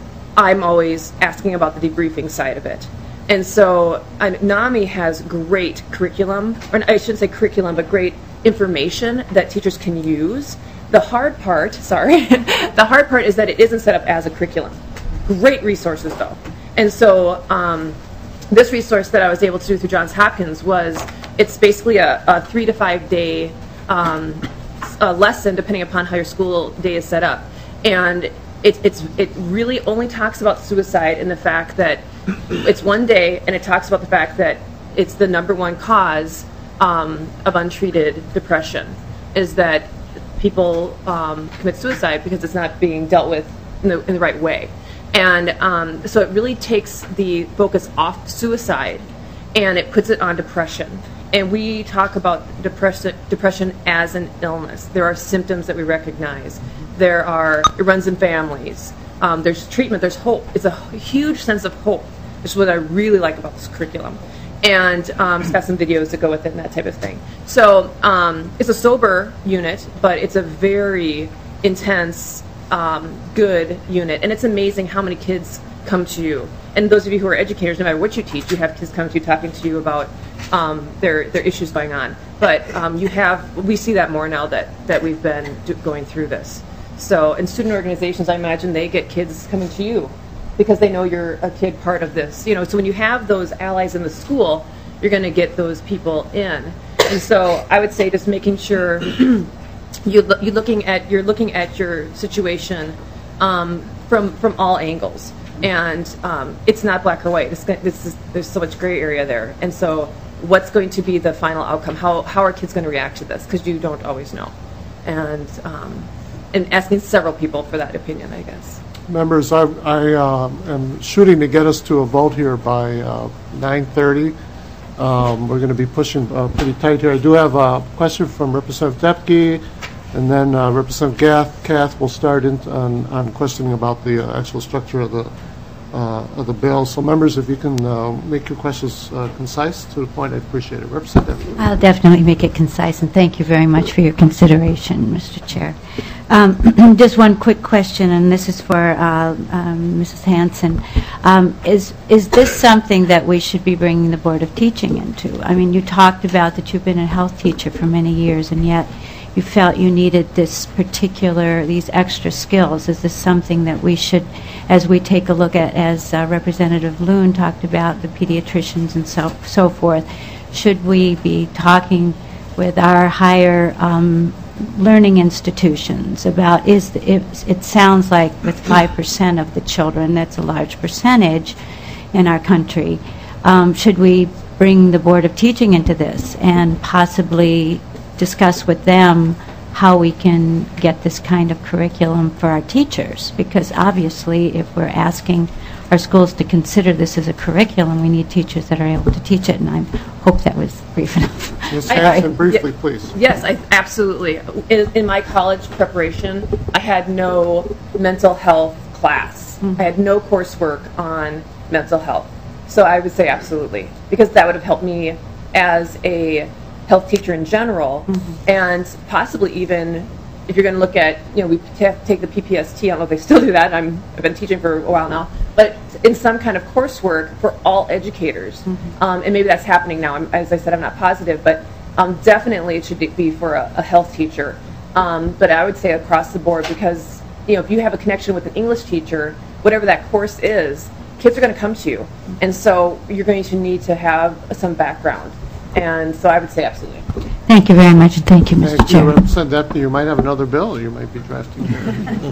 I'm always asking about the debriefing side of it. And so uh, NAMI has great curriculum, or I shouldn't say curriculum, but great information that teachers can use. The hard part, sorry, the hard part is that it isn't set up as a curriculum. Great resources, though. And so um, this resource that I was able to do through Johns Hopkins was, it's basically a, a three to five day um, a lesson, depending upon how your school day is set up. And it, it's, it really only talks about suicide and the fact that it's one day, and it talks about the fact that it's the number one cause um, of untreated depression, is that people um, commit suicide because it's not being dealt with in the, in the right way. And um, so it really takes the focus off suicide, and it puts it on depression. And we talk about depression, depression as an illness. There are symptoms that we recognize. There are, it runs in families. Um, there's treatment, there's hope. It's a huge sense of hope, which is what I really like about this curriculum. And um, it's got some videos that go with it and that type of thing. So um, it's a sober unit, but it's a very intense, Um, good unit, and it's amazing how many kids come to you. And those of you who are educators, no matter what you teach, you have kids come to you talking to you about um, there there are issues going on. But um, you have we see that more now that that we've been do, going through this. So in student organizations, I imagine they get kids coming to you because they know you're a kid part of this. You know, so when you have those allies in the school, you're going to get those people in. And so I would say just making sure you you're looking at you're looking at your situation um, from from all angles, and um, it's not black or white. It's, this is, there's so much gray area there, and so what's going to be the final outcome? How how are kids going to react to this? Because you don't always know, and um, and asking several people for that opinion, I guess. Members, I, I uh, am shooting to get us to a vote here by uh, nine thirty. Um, we're going to be pushing uh, pretty tight here. I do have a question from Representative Depke, and then uh, Representative Gath, Kath will start in, on, on questioning about the uh, actual structure of the uh, of the bill. So, members, if you can uh, make your questions uh, concise to the point, I'd appreciate it. Representative Depke. I'll definitely make it concise, and thank you very much for your consideration, Mister Chair. Um, just one quick question, and this is for uh, um, Missus Hanson. Um, is is this something that we should be bringing the Board of Teaching into? I mean, you talked about that you've been a health teacher for many years, and yet you felt you needed this particular, these extra skills. Is this something that we should, as we take a look at, as uh, Representative Loon talked about, the pediatricians and so so forth, should we be talking with our higher um, learning institutions about, is the, it, it sounds like with five percent of the children, that's a large percentage in our country, um, should we bring the Board of Teaching into this and possibly discuss with them how we can get this kind of curriculum for our teachers? Because obviously if we're asking our schools to consider this as a curriculum, we need teachers that are able to teach it, and I hope that was brief enough. Miz Hanson, briefly, yeah, please. Yes, I, absolutely. In, in my college preparation, I had no mental health class. Mm-hmm. I had no coursework on mental health. So I would say absolutely, because that would have helped me as a health teacher in general, mm-hmm. and possibly even if you're going to look at, you know, we t- take the P P S T, I don't know if they still do that, I'm, I've been teaching for a while now, but in some kind of coursework for all educators. Mm-hmm. Um, and maybe that's happening now. I'm, as I said, I'm not positive, but um, definitely it should be for a, a health teacher. Um, but I would say across the board, because, you know, if you have a connection with an English teacher, whatever that course is, kids are going to come to you. Mm-hmm. And so you're going to need to have some background. And so I would say absolutely. Thank you very much, and thank you, Mister Thank Chair. you, Representative Depke. You might have another bill you might be drafting here.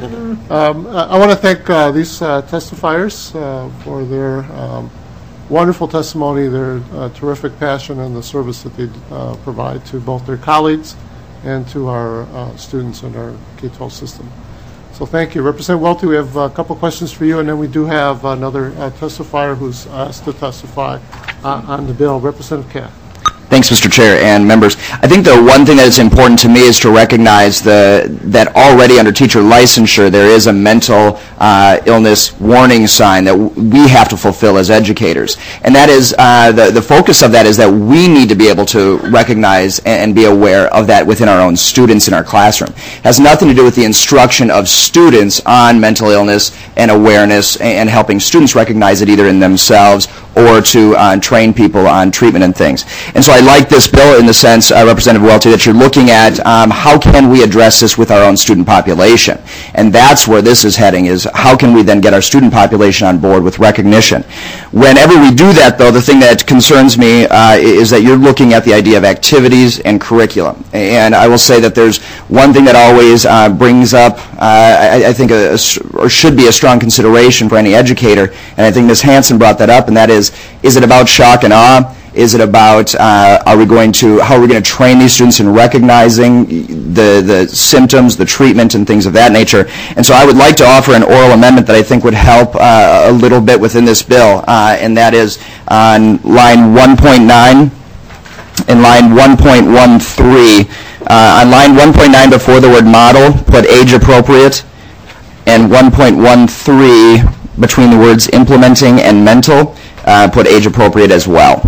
um, I, I want to thank uh, these uh, testifiers uh, for their um, wonderful testimony, their uh, terrific passion, and the service that they uh, provide to both their colleagues and to our uh, students in our K twelve system. So thank you. Representative Welty, we have a couple questions for you, and then we do have another uh, testifier who's asked to testify uh, on the bill. Representative Kath. Thanks, Mister Chair and members. I think the one thing that is important to me is to recognize the, that already under teacher licensure there is a mental uh, illness warning sign that w- we have to fulfill as educators. And that is, uh, the, the focus of that is that we need to be able to recognize and, and be aware of that within our own students in our classroom. It has nothing to do with the instruction of students on mental illness and awareness and, and helping students recognize it either in themselves or to uh, train people on treatment and things. And so I like this bill in the sense, uh, Representative Welty, that you're looking at um, how can we address this with our own student population. And that's where this is heading, is how can we then get our student population on board with recognition. Whenever we do that, though, the thing that concerns me uh, is that you're looking at the idea of activities and curriculum. And I will say that there's one thing that always uh, brings up, uh, I, I think, a, a, or should be a strong consideration for any educator, and I think Miz Hanson brought that up, and that is, is it about shock and awe? Is it about, uh, are we going to, how are we going to train these students in recognizing the, the symptoms, the treatment, and things of that nature? And so I would like to offer an oral amendment that I think would help uh, a little bit within this bill, uh, and that is on line one point nine and line one point one three. Uh, on line one point nine, before the word model, put age appropriate, and one point one three, between the words implementing and mental, uh, put age appropriate as well.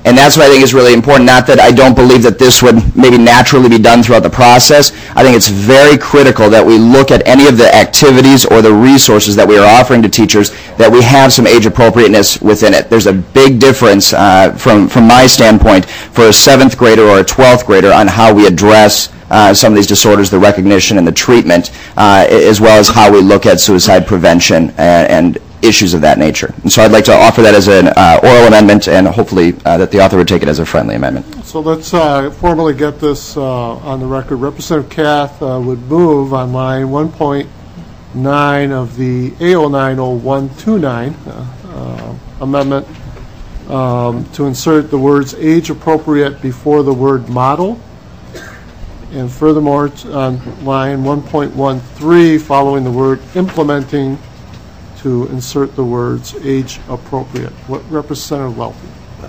And that's what I think is really important. Not that I don't believe that this would maybe naturally be done throughout the process. I think it's very critical that we look at any of the activities or the resources that we are offering to teachers, that we have some age appropriateness within it. There's a big difference uh, from, from my standpoint for a seventh grader or a twelfth grader on how we address Uh, some of these disorders, the recognition and the treatment, uh, as well as how we look at suicide prevention and, and issues of that nature. And so I'd like to offer that as an uh, oral amendment, and hopefully uh, that the author would take it as a friendly amendment. So let's uh, formally get this uh, on the record. Representative Kath uh, would move on line one point nine of the A oh nine oh one two nine uh, uh, amendment um, to insert the words age appropriate before the word model. And furthermore, on line one point one three, following the word implementing, to insert the words age appropriate. What, Representative Welty?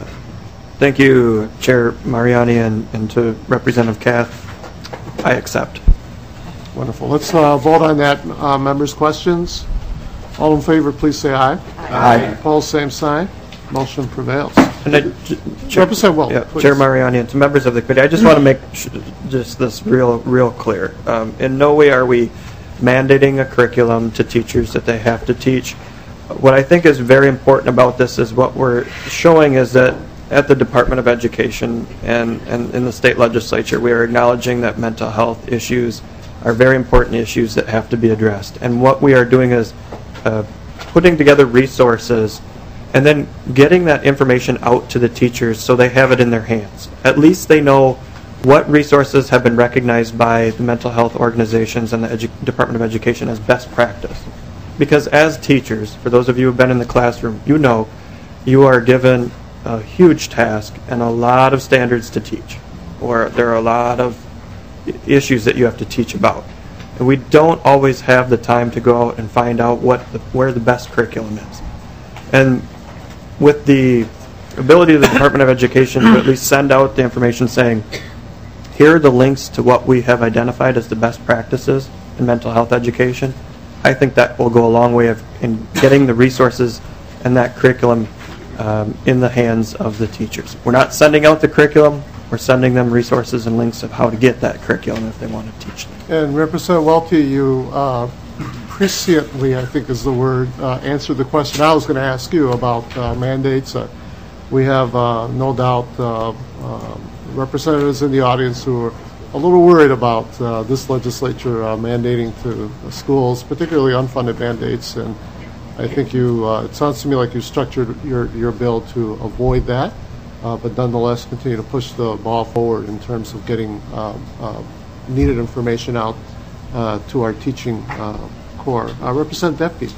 Thank you, Chair Mariani, and, and to Representative Kath. I accept. Wonderful. Let's uh, vote on that. Uh, members, questions? All in favor, please say aye. Aye. Opposed, same sign. Motion prevails. And I, Ch- Representative Welty, yeah, please. Chair Mariani, and to members of the committee, I just want to make sh- just this real, real clear. Um, in no way are we mandating a curriculum to teachers that they have to teach. What I think is very important about this is what we're showing is that at the Department of Education and, and in the state legislature, we are acknowledging that mental health issues are very important issues that have to be addressed. And what we are doing is uh, putting together resources and then getting that information out to the teachers so they have it in their hands. At least they know what resources have been recognized by the mental health organizations and the edu- Department of Education as best practice. Because as teachers, for those of you who have been in the classroom, you know you are given a huge task and a lot of standards to teach, or there are a lot of I- issues that you have to teach about. And we don't always have the time to go out and find out what the, where the best curriculum is. And with the ability of the Department of Education to at least send out the information saying, here are the links to what we have identified as the best practices in mental health education, I think that will go a long way of in getting the resources and that curriculum um, in the hands of the teachers. We're not sending out the curriculum, we're sending them resources and links of how to get that curriculum if they want to teach them. And Representative Welty, you uh, presciently, I think is the word, uh, answered the question I was going to ask you about uh, mandates. Uh, we have uh, no doubt uh, uh, representatives in the audience who are a little worried about uh, this legislature uh, mandating to uh, schools, particularly unfunded mandates. And I think you, uh, it sounds to me like you structured your, your bill to avoid that, uh, but nonetheless continue to push the ball forward in terms of getting uh, uh, needed information out uh, to our teaching uh, corps. Uh, Representative Depke.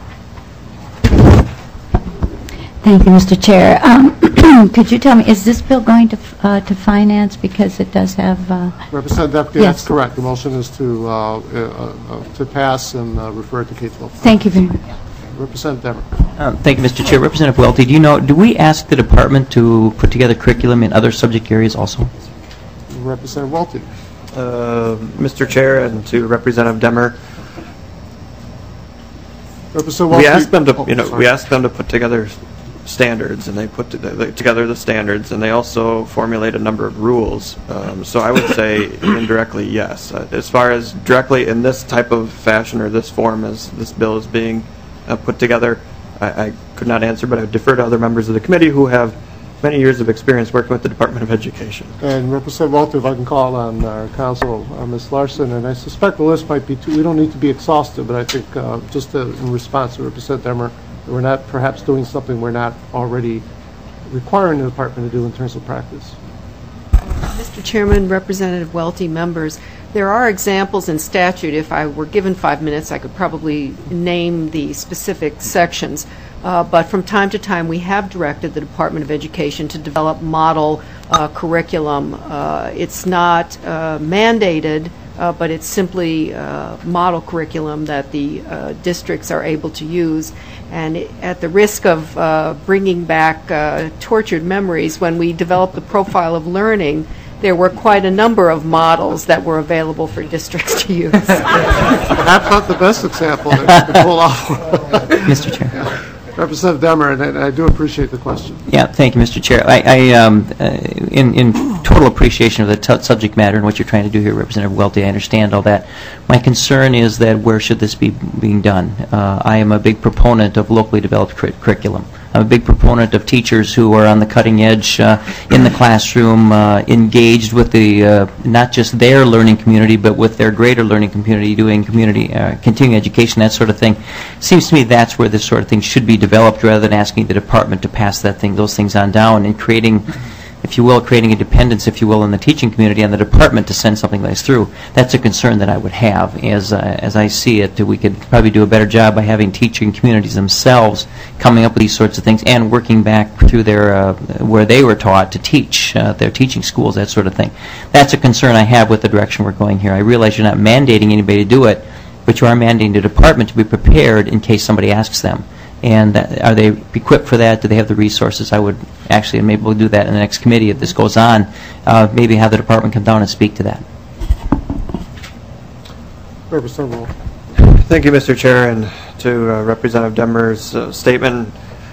Thank you, Mister Chair. Um, could you tell me, is this bill going to uh, to finance, because it does have... Uh, Representative Depke, yes. That's correct. The motion is to uh, uh, uh, to pass and uh, refer it to K twelve. Thank you very much. Representative Demmer. Um, thank you, Mister Chair. Representative Welty, do you know, do we ask the department to put together curriculum in other subject areas also? Representative Welty. Uh, Mister Chair, and to Representative Demmer, Representative we Welty. asked them to, Oh, you know, sorry. we asked them to put together standards, and they put to- they- together the standards, and they also formulate a number of rules. Um, so I would say indirectly, yes. Uh, as far as directly in this type of fashion or this form as this bill is being uh, put together, I, I could not answer, but I would defer to other members of the committee who have many years of experience working with the Department of Education. And Representative Walter, if I can call on our counsel, uh, Miz Larson, and I suspect the list might be too, we don't need to be exhaustive, but I think uh, just to, in response to Representative Demmer, that we're not perhaps doing something we're not already requiring the department to do in terms of practice. Mister Chairman, Representative Welty, members, there are examples in statute. If I were given five minutes, I could probably name the specific sections. Uh, but from time to time, we have directed the Department of Education to develop model uh, curriculum. Uh, it's not uh, mandated, uh, but it's simply uh, model curriculum that the uh, districts are able to use. And it, at the risk of uh, bringing back uh, tortured memories, when we developed the profile of learning, there were quite a number of models that were available for districts to use. Perhaps not the best example that you could pull off. Mister Chair. Representative Demmer, and I, I do appreciate the question. Yeah, thank you, Mister Chair. I, I um, uh, in, in total appreciation of the t- subject matter and what you're trying to do here, Representative Welty, I understand all that. My concern is that where should this be being done? Uh, I am a big proponent of locally developed cur- curriculum. I'm a big proponent of teachers who are on the cutting edge uh, in the classroom, uh, engaged with the uh, not just their learning community, but with their greater learning community, doing community uh, continuing education, that sort of thing. Seems to me that's where this sort of thing should be developed, rather than asking the department to pass that thing, those things on down, and creating, if you will, creating a dependence, if you will, in the teaching community on the department to send something like this through. That's a concern that I would have. As uh, as I see it, we could probably do a better job by having teaching communities themselves coming up with these sorts of things and working back through their uh, where they were taught to teach, uh, their teaching schools, that sort of thing. That's a concern I have with the direction we're going here. I realize you're not mandating anybody to do it, but you are mandating the department to be prepared in case somebody asks them. And that, are they equipped for that? Do they have the resources? I would actually, and maybe we'll do that in the next committee if this goes on, uh, maybe have the department come down and speak to that. Representative Wolf. Thank you, Mister Chair, and to uh, Representative Demmer's uh, statement.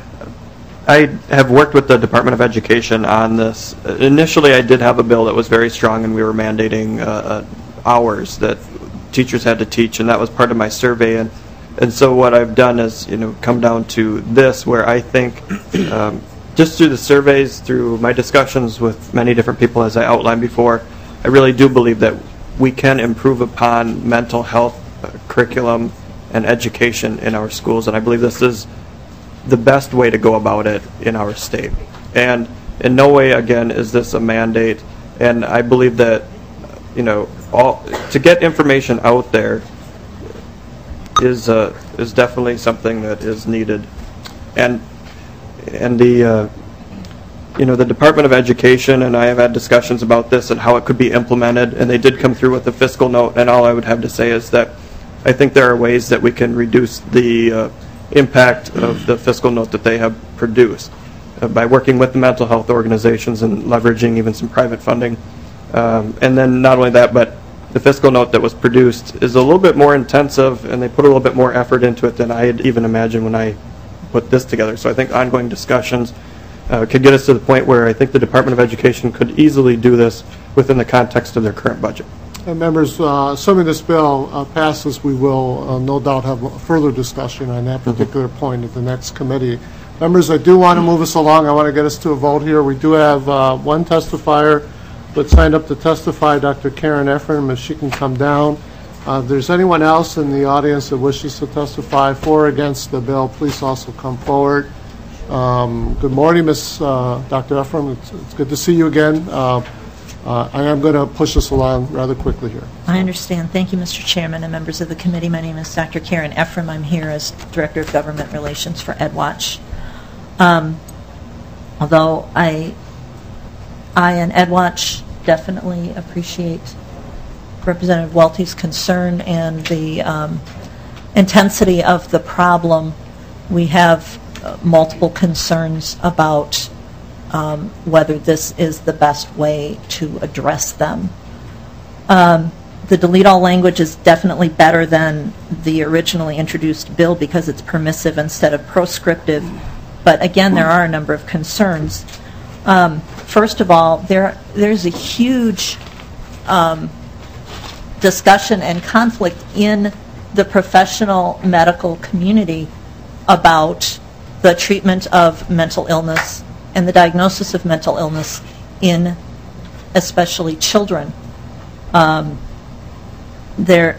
I have worked with the Department of Education on this. Uh, initially, I did have a bill that was very strong, and we were mandating uh, uh, hours that teachers had to teach, and that was part of my survey. And And so what I've done is, you know, come down to this, where I think, um, just through the surveys, through my discussions with many different people, as I outlined before, I really do believe that we can improve upon mental health uh, curriculum and education in our schools, and I believe this is the best way to go about it in our state. And in no way, again, is this a mandate, and I believe that, you know, all to get information out there is uh, is definitely something that is needed, and and the uh, you know the Department of Education and I have had discussions about this and how it could be implemented, and they did come through with a fiscal note. And all I would have to say is that I think there are ways that we can reduce the uh, impact of the fiscal note that they have produced uh, by working with the mental health organizations and leveraging even some private funding, um, and then not only that, but the fiscal note that was produced is a little bit more intensive, and they put a little bit more effort into it than I had even imagined when I put this together. So I think ongoing discussions uh, could get us to the point where I think the Department of Education could easily do this within the context of their current budget. And members, uh, assuming this bill uh, passes, we will uh, no doubt have a further discussion on that particular mm-hmm. point at the next committee. Members, I do want to move us along. I want to get us to a vote here. We do have uh, one testifier but signed up to testify, Doctor Karen Ephraim, if she can come down. Uh, if there's anyone else in the audience that wishes to testify for or against the bill, please also come forward. Um, good morning, Miz Uh, Doctor Ephraim. It's, it's good to see you again. Uh, uh, I am going to push us along rather quickly here. I understand. Thank you, Mister Chairman and members of the committee. My name is Doctor Karen Ephraim. I'm here as Director of Government Relations for EdWatch. Um, although I I and EdWatch definitely appreciate Representative Welty's concern and the um, intensity of the problem. We have uh, multiple concerns about um, whether this is the best way to address them. Um, the delete all language is definitely better than the originally introduced bill because it's permissive instead of proscriptive. But again, there are a number of concerns. Um, first of all, there there's a huge um, discussion and conflict in the professional medical community about the treatment of mental illness and the diagnosis of mental illness in especially children. Um, there,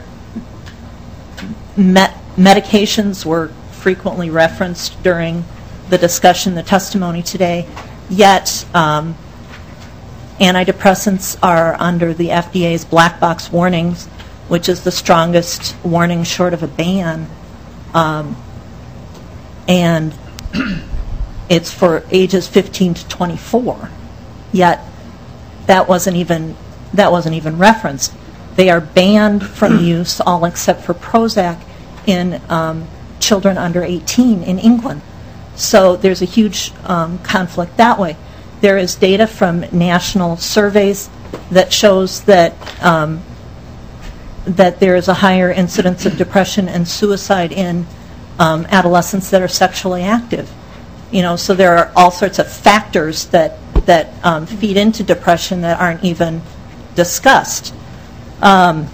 met, medications were frequently referenced during the discussion, the testimony today. Yet, um, antidepressants are under the F D A's black box warnings, which is the strongest warning short of a ban, um, and it's for ages fifteen to twenty-four. Yet, that wasn't even that wasn't even referenced. They are banned from use, all except for Prozac, in um, children under eighteen in England. So there's a huge um, conflict that way. There is data from national surveys that shows that um, that there is a higher incidence of depression and suicide in um, adolescents that are sexually active. You know, so there are all sorts of factors that, that um, feed into depression that aren't even discussed. Um,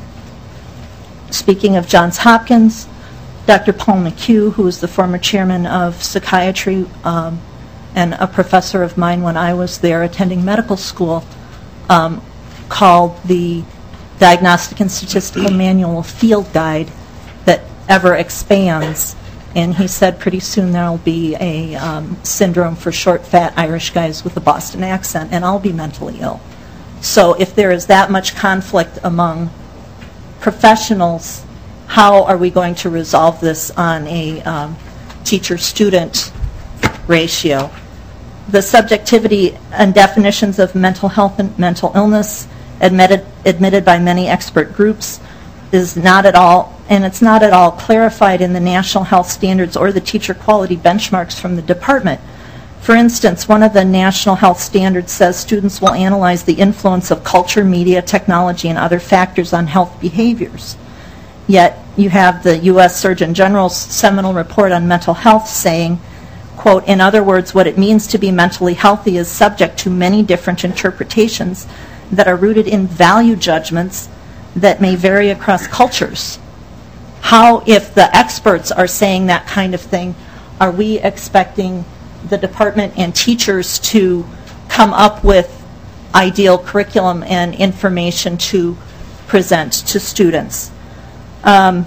speaking of Johns Hopkins, Doctor Paul McHugh, who was the former chairman of psychiatry um, and a professor of mine when I was there attending medical school, um, called the Diagnostic and Statistical Manual a field guide that ever expands. And he said pretty soon there will be a um, syndrome for short, fat Irish guys with a Boston accent, and I'll be mentally ill. So if there is that much conflict among professionals, how are we going to resolve this on a um, teacher-student ratio? The subjectivity and definitions of mental health and mental illness admitted, admitted by many expert groups is not at all, and it's not at all clarified in the national health standards or the teacher quality benchmarks from the department. For instance, one of the national health standards says students will analyze the influence of culture, media, technology, and other factors on health behaviors. Yet you have the U S Surgeon General's seminal report on mental health saying, quote, in other words, what it means to be mentally healthy is subject to many different interpretations that are rooted in value judgments that may vary across cultures. How, if the experts are saying that kind of thing, are we expecting the department and teachers to come up with ideal curriculum and information to present to students? Um,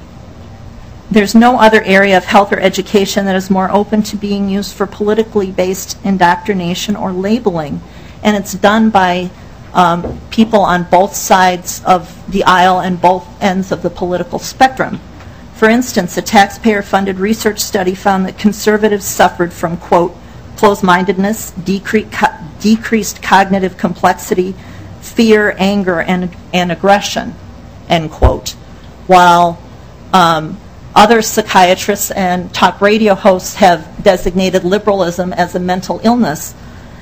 there's no other area of health or education that is more open to being used for politically based indoctrination or labeling, and it's done by um, people on both sides of the aisle and both ends of the political spectrum. For instance, a taxpayer-funded research study found that conservatives suffered from, quote, closed-mindedness, decre- co- decreased cognitive complexity, fear, anger, and, and aggression, end quote. While um, other psychiatrists and talk radio hosts have designated liberalism as a mental illness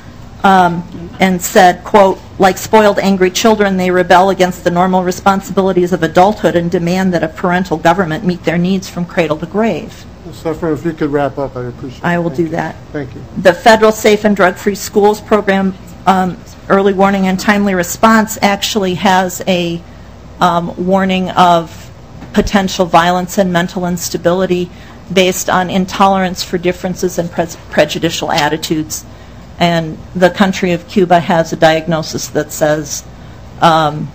um, and said, quote, like spoiled, angry children, they rebel against the normal responsibilities of adulthood and demand that a parental government meet their needs from cradle to grave. Miz Efron, if you could wrap up, I appreciate it. I will Thank do you. that. Thank you. The Federal Safe and Drug-Free Schools Program, um, early warning and timely response, actually has a um, warning of potential violence and mental instability based on intolerance for differences and pre- prejudicial attitudes. And the country of Cuba has a diagnosis that says um,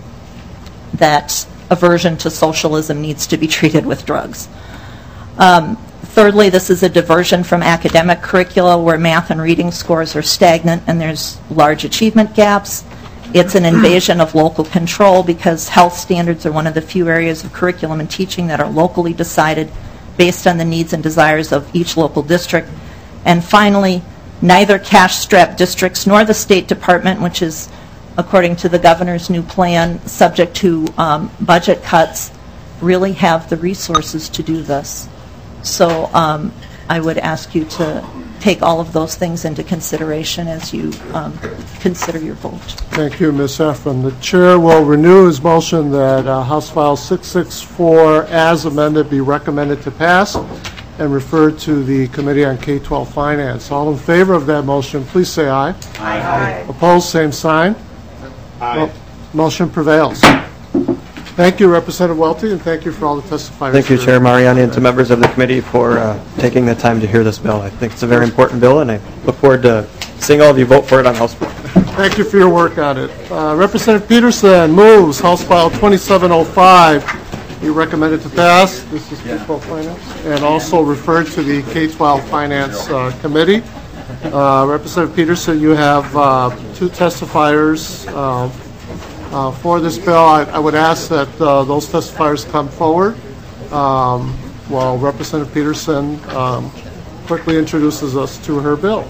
that aversion to socialism needs to be treated with drugs. Um, thirdly, this is a diversion from academic curricula where math and reading scores are stagnant and there's large achievement gaps. It's an invasion of local control because health standards are one of the few areas of curriculum and teaching that are locally decided based on the needs and desires of each local district. And finally, neither cash-strapped districts nor the State Department, which is, according to the governor's new plan, subject to um, budget cuts, really have the resources to do this. So um, I would ask you to take all of those things into consideration as you um, consider your vote. Thank you, Miz Efron. The chair will renew his motion that uh, House File six sixty-four, as amended, be recommended to pass and referred to the Committee on K twelve Finance. All in favor of that motion, please say aye. Aye. Aye. Opposed, same sign. Aye. Mo- Motion prevails. Thank you, Representative Welty, and thank you for all the testifiers. Thank you, Chair Mariani, and to members of the committee for uh, taking the time to hear this bill. I think it's a very important bill, and I look forward to seeing all of you vote for it on House floor. Thank you for your work on it. Uh, Representative Peterson moves House File twenty-seven oh five. You recommended to pass. This is K twelve Finance, and also referred to the K twelve Finance uh, Committee. Uh, Representative Peterson, you have uh, two testifiers uh, uh, for this bill. I, I would ask that uh, those testifiers come forward um, while Representative Peterson um, quickly introduces us to her bill.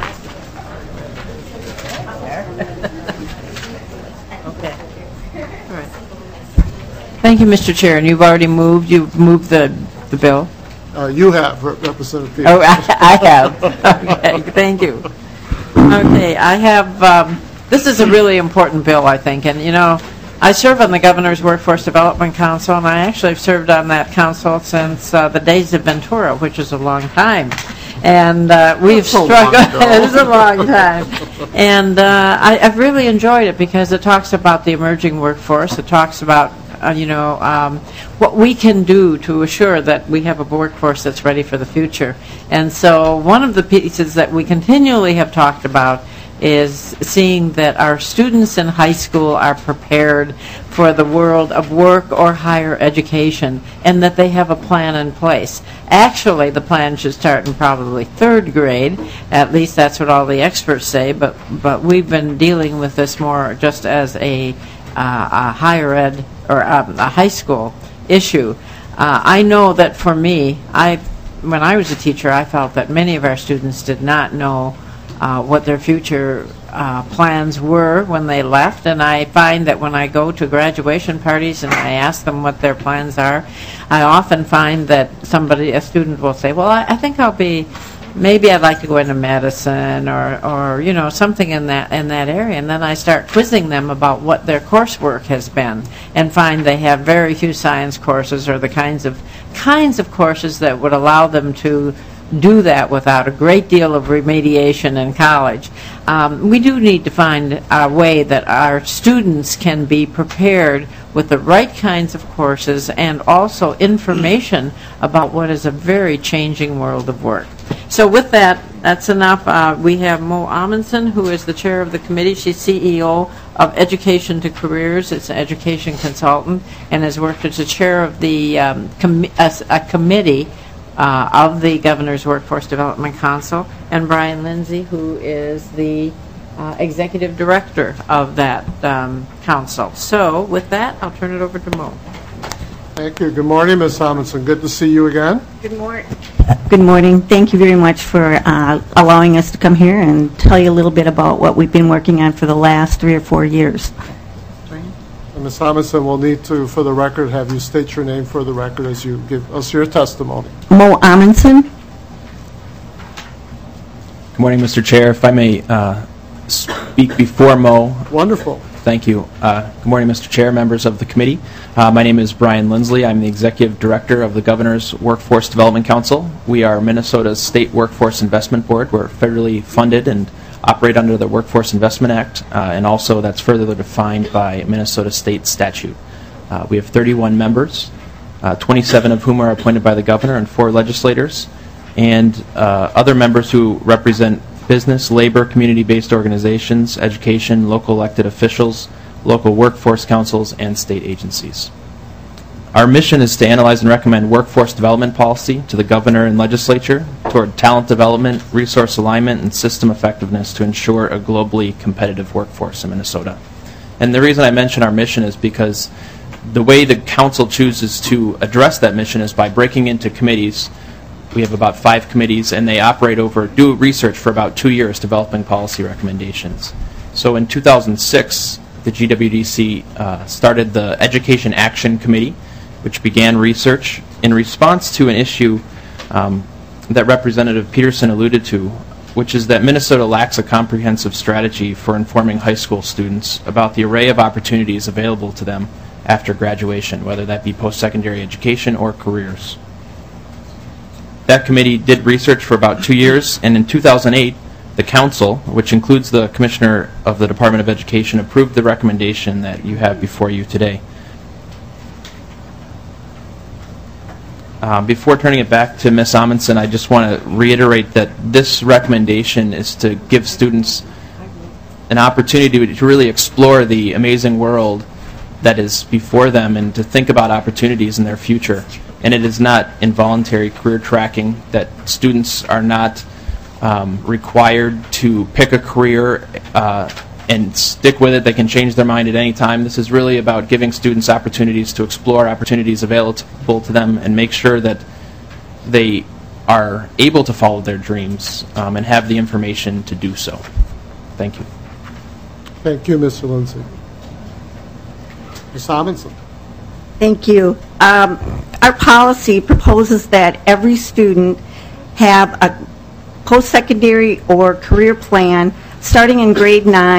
Okay. All right. Thank you, Mister Chair. And you've already moved. You've moved the the bill. Uh, you have, Representative Peterson. Oh, I, I have. Okay, thank you. Okay, I have. Um, this is a really important bill, I think, and you know, I serve on the Governor's Workforce Development Council, and I actually have served on that council since uh, the days of Ventura, which is a long time. And uh, we've That's a long struggled. ago. It is a long time. And uh, I, I've really enjoyed it because it talks about the emerging workforce. It talks about, uh, you know, um, what we can do to assure that we have a workforce that's ready for the future. And so one of the pieces that we continually have talked about is seeing that our students in high school are prepared for the world of work or higher education, and that they have a plan in place. Actually, the plan should start in probably third grade. At least that's what all the experts say, but, but we've been dealing with this more just as a, uh, a higher ed or um, a high school issue. Uh, I know that for me, I, when I was a teacher, I felt that many of our students did not know Uh, what their future uh, plans were when they left, and I find that when I go to graduation parties and I ask them what their plans are, I often find that somebody, a student will say, well, I, I think I'll be, maybe I'd like to go into medicine or, or you know, something in that, in that area, and then I start quizzing them about what their coursework has been and find they have very few science courses or the kinds of, kinds of courses that would allow them to do that without a great deal of remediation in college. Um, we do need to find a way that our students can be prepared with the right kinds of courses and also information about what is a very changing world of work. So with that, that's enough. Uh, we have Mo Amundsen, who is the chair of the committee. She's C E O of Education to Careers. It's an education consultant and has worked as the chair of the um, com- a, a committee Uh, of the Governor's Workforce Development Council, and Brian Lindsay, who is the uh, executive director of that um, council. So with that, I'll turn it over to Mo. Thank you. Good morning, Miz Amundsen. Good to see you again. Good morning. Good morning. Thank you very much for uh, allowing us to come here and tell you a little bit about what we've been working on for the last three or four years. And Miz Amundsen, we'll need to, for the record, have you state your name for the record as you give us your testimony. Mo Amundsen. Good morning, Mister Chair. If I may uh, speak before Mo. Wonderful. Thank you. Uh, good morning, Mister Chair, members of the committee. Uh, my name is Brian Lindsley. I'm the Executive Director of the Governor's Workforce Development Council. We are Minnesota's State Workforce Investment Board. We're federally funded and operate under the Workforce Investment Act, uh, and also that's further defined by Minnesota state statute. Uh, we have thirty-one members, uh, twenty-seven of whom are appointed by the governor and four legislators, and uh, other members who represent business, labor, community-based organizations, education, local elected officials, local workforce councils, and state agencies. Our mission is to analyze and recommend workforce development policy to the governor and legislature toward talent development, resource alignment, and system effectiveness to ensure a globally competitive workforce in Minnesota. And the reason I mention our mission is because the way the council chooses to address that mission is by breaking into committees. We have about five committees, and they operate over, do research for about two years, developing policy recommendations. So in two thousand six, the G W D C uh, started the Education Action Committee, which began research in response to an issue um, that Representative Peterson alluded to, which is that Minnesota lacks a comprehensive strategy for informing high school students about the array of opportunities available to them after graduation, whether that be post-secondary education or careers. That committee did research for about two years, and in two thousand eight, the council, which includes the Commissioner of the Department of Education, approved the recommendation that you have before you today. Uh, before turning it back to Miz Amundsen, I just want to reiterate that this recommendation is to give students an opportunity to really explore the amazing world that is before them and to think about opportunities in their future. And it is not involuntary career tracking, that students are not um, required to pick a career uh, and stick with it. They can change their mind at any time. This is really about giving students opportunities to explore opportunities available to them and make sure that they are able to follow their dreams um, and have the information to do so. Thank you. Thank you, Mister Lindsay. Miz Amundsen. Thank you. Um, our policy proposes that every student have a post-secondary or career plan starting in grade nine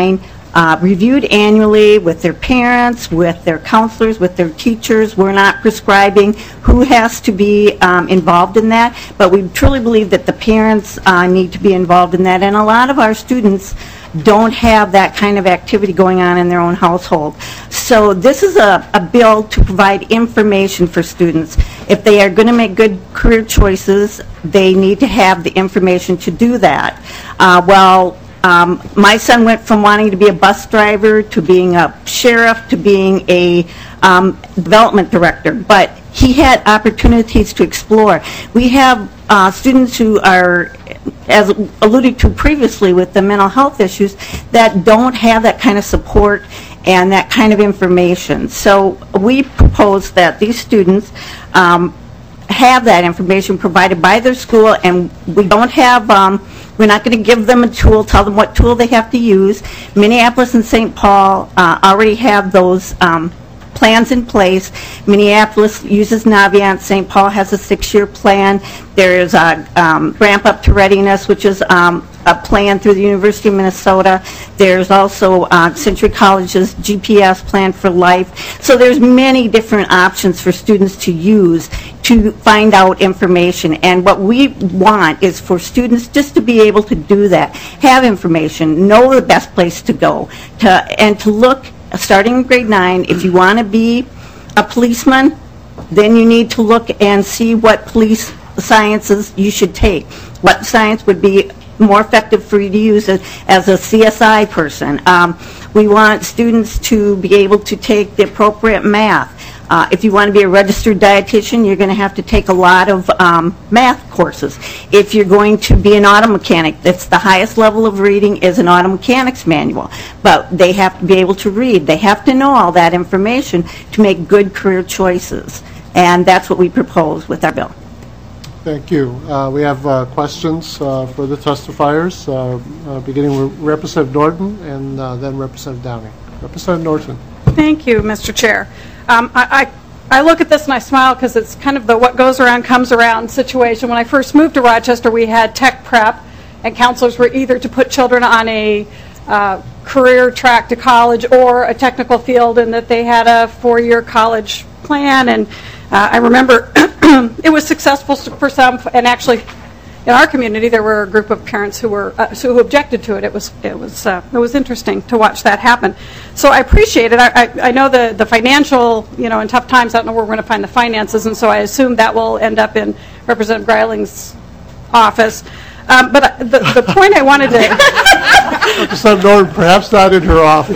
uh, reviewed annually with their parents, with their counselors, with their teachers. We're not prescribing who has to be um, involved in that, but we truly believe that the parents uh, need to be involved in that, and a lot of our students don't have that kind of activity going on in their own household. So this is a, a bill to provide information for students. If they are going to make good career choices, they need to have the information to do that. Uh, well, um, my son went from wanting to be a bus driver to being a sheriff to being a um, development director, but he had opportunities to explore. We have uh, students who are, as alluded to previously with the mental health issues, that don't have that kind of support and that kind of information. So we propose that these students um, have that information provided by their school, and we don't have, um, we're not going to give them a tool, tell them what tool they have to use. Minneapolis and Saint Paul uh, already have those um, plans in place. Minneapolis uses Navient. Saint Paul has a six-year plan. There is a um, Ramp Up to Readiness, which is um, a plan through the University of Minnesota. There's also uh, Century College's G P S plan for life. So there's many different options for students to use to find out information. And what we want is for students just to be able to do that, have information, know the best place to go, to and to look. Starting in grade nine, if you want to be a policeman, then you need to look and see what police sciences you should take. What science would be more effective for you to use as, as a C S I person. Um, we want students to be able to take the appropriate math. Uh, if you want to be a registered dietitian, you're going to have to take a lot of um, math courses. If you're going to be an auto mechanic, that's the highest level of reading is an auto mechanic's manual. But they have to be able to read. They have to know all that information to make good career choices. And that's what we propose with our bill. Thank you. Uh, we have uh, questions uh, for the testifiers, uh, uh, beginning with Representative Norton and uh, then Representative Downey. Representative Norton. Thank you, Mister Chair. Um, I, I, I look at this and I smile because it's kind of the what goes around comes around situation. When I first moved to Rochester, we had tech prep, and counselors were either to put children on a uh, career track to college or a technical field, and that they had a four-year college plan. And uh, I remember it was successful for some, and actually in our community there were a group of parents who were uh, who objected to it. It was it was uh, it was interesting to watch that happen. So I appreciate it. I, I, I know the the financial, you know, in tough times, I don't know where we're going to find the finances, and so I assume that will end up in Representative Greiling's office. Um, but the the point I wanted to Representative Norton, perhaps not in her office.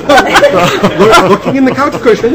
Looking in the couch cushions.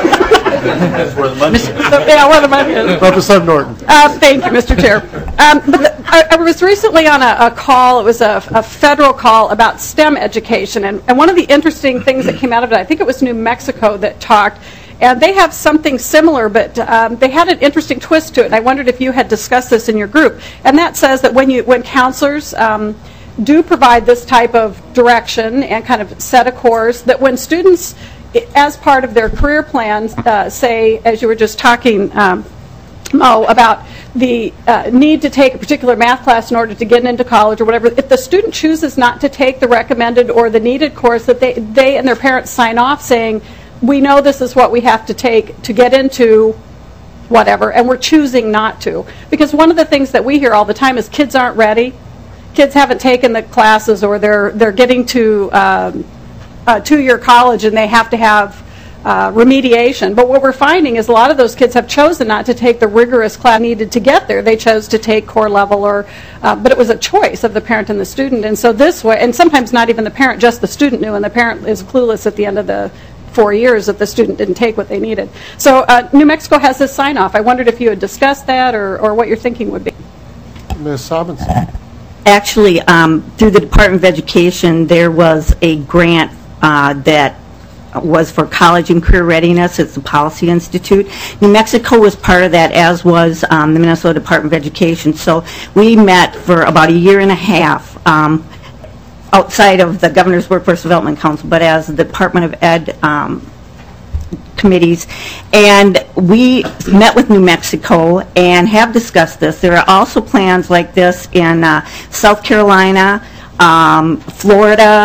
That's where the money is. Yeah, where the money is. Representative Norton. Uh, thank you, Mister Chair. Um, but the, I, I was recently on a, a call. It was a, a federal call about STEM education, and, and one of the interesting things that came out of it, I think it was New Mexico that talked, and they have something similar, but um, they had an interesting twist to it. And I wondered if you had discussed this in your group. And that says that when you when counselors um, do provide this type of direction and kind of set a course, that when students, as part of their career plans, uh, say, as you were just talking, um, Mo, about the uh, need to take a particular math class in order to get into college or whatever, if the student chooses not to take the recommended or the needed course, that they, they and their parents sign off saying, we know this is what we have to take to get into whatever, and we're choosing not to. Because one of the things that we hear all the time is kids aren't ready. Kids haven't taken the classes, or they're, they're getting to um, a two-year college and they have to have uh, remediation. But what we're finding is a lot of those kids have chosen not to take the rigorous class needed to get there. They chose to take core level, or uh, but it was a choice of the parent and the student. And so this way, and sometimes not even the parent, just the student knew, and the parent is clueless at the end of the four years that the student didn't take what they needed. So uh, New Mexico has this sign-off. I wondered if you had discussed that, or, or what your thinking would be. Miz Sobinson. Actually, um, through the Department of Education, there was a grant uh, that was for college and career readiness. It's the Policy Institute. New Mexico was part of that, as was um, the Minnesota Department of Education. So we met for about a year and a half um, outside of the Governor's Workforce Development Council, but as the Department of Ed um, committees, and we met with New Mexico and have discussed this. There are also plans like this in uh, South Carolina, um, Florida,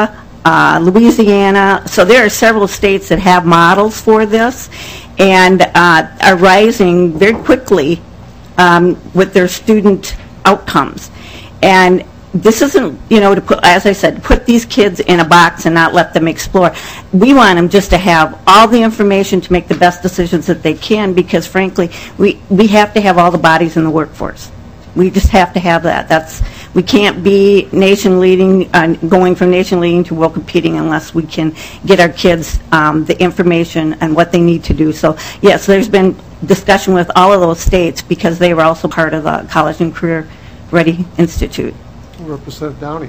uh, Louisiana. So there are several states that have models for this and uh, are rising very quickly um, with their student outcomes. And this isn't, you know, to put, as I said, put these kids in a box and not let them explore. We want them just to have all the information to make the best decisions that they can, because frankly, we, we have to have all the bodies in the workforce. We just have to have that. That's, we can't be nation leading, uh, going from nation leading to world competing unless we can get our kids um, the information and what they need to do. So yes, there's been discussion with all of those states because they were also part of the College and Career Ready Institute. Representative Downey.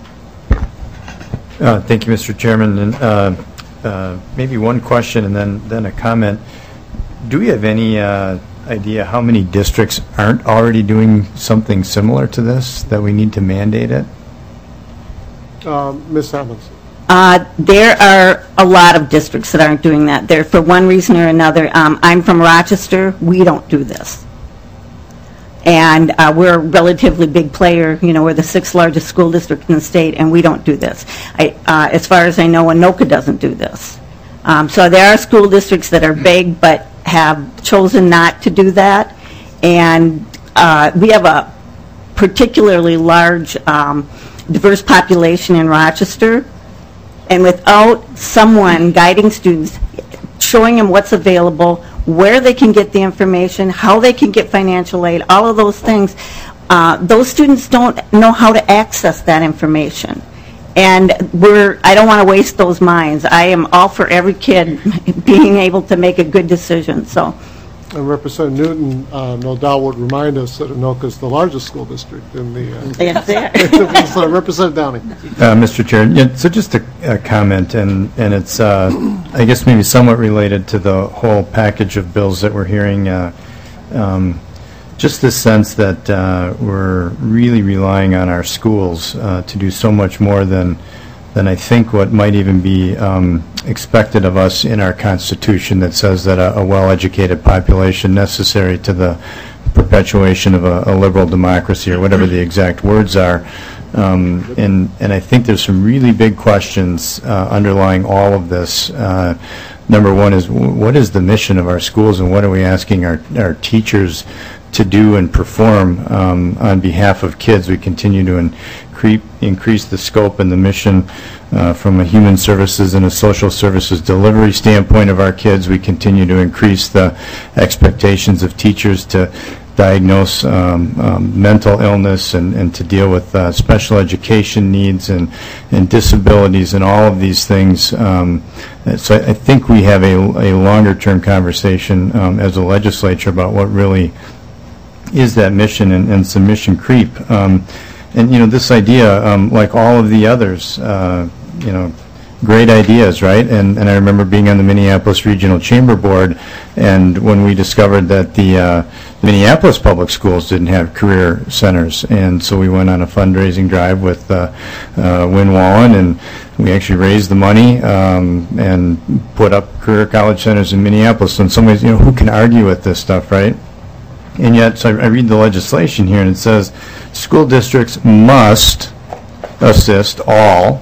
Uh, Thank you, Mister Chairman. And uh, uh, maybe one question and then, then a comment. Do we have any uh, idea how many districts aren't already doing something similar to this, that we need to mandate it? Um, Miz Edmonds. Uh, there are a lot of districts that aren't doing that. There, for one reason or another. Um, I'm from Rochester. We don't do this. And uh, we're a relatively big player. You know, we're the sixth largest school district in the state, and we don't do this. I, uh, as far as I know, Anoka doesn't do this. Um, so there are school districts that are big but have chosen not to do that. And uh, we have a particularly large um, diverse population in Rochester. And without someone guiding students, showing them what's available, where they can get the information, how they can get financial aid, all of those things, uh, those students don't know how to access that information. And we're, I don't want to waste those minds. I am all for every kid being able to make a good decision. So. And Representative Newton, uh, no doubt, would remind us that Anoka is the largest school district in the. Uh, That's it. So, Representative Downey. Uh, Mister Chair, yeah, so just a, a comment, and, and it's, uh, I guess, maybe somewhat related to the whole package of bills that we're hearing. Uh, um, just this sense that uh, we're really relying on our schools uh, to do so much more than than I think what might even be um, expected of us in our Constitution, that says that a, a well-educated population necessary to the perpetuation of a, a liberal democracy, or whatever the exact words are. Um, and, and I think there's some really big questions uh, underlying all of this. Uh, number one is, w- what is the mission of our schools, and what are we asking our, our teachers to do and perform um, on behalf of kids? We continue to incre- increase the scope and the mission uh, from a human services and a social services delivery standpoint of our kids. We continue to increase the expectations of teachers to diagnose um, um, mental illness and, and to deal with uh, special education needs and, and disabilities and all of these things. Um, so I, I think we have a, a longer-term conversation um, as a legislature about what really is that mission, and, and some mission creep. Um, and, you know, this idea, um, like all of the others, uh, you know, great ideas, right? And, and I remember being on the Minneapolis Regional Chamber Board, and when we discovered that the uh, Minneapolis public schools didn't have career centers, and so we went on a fundraising drive with uh, uh, Win Wallen, and we actually raised the money um, and put up career college centers in Minneapolis. So in some ways, you know, who can argue with this stuff, right? And yet, so I, I read the legislation here, and it says school districts must assist all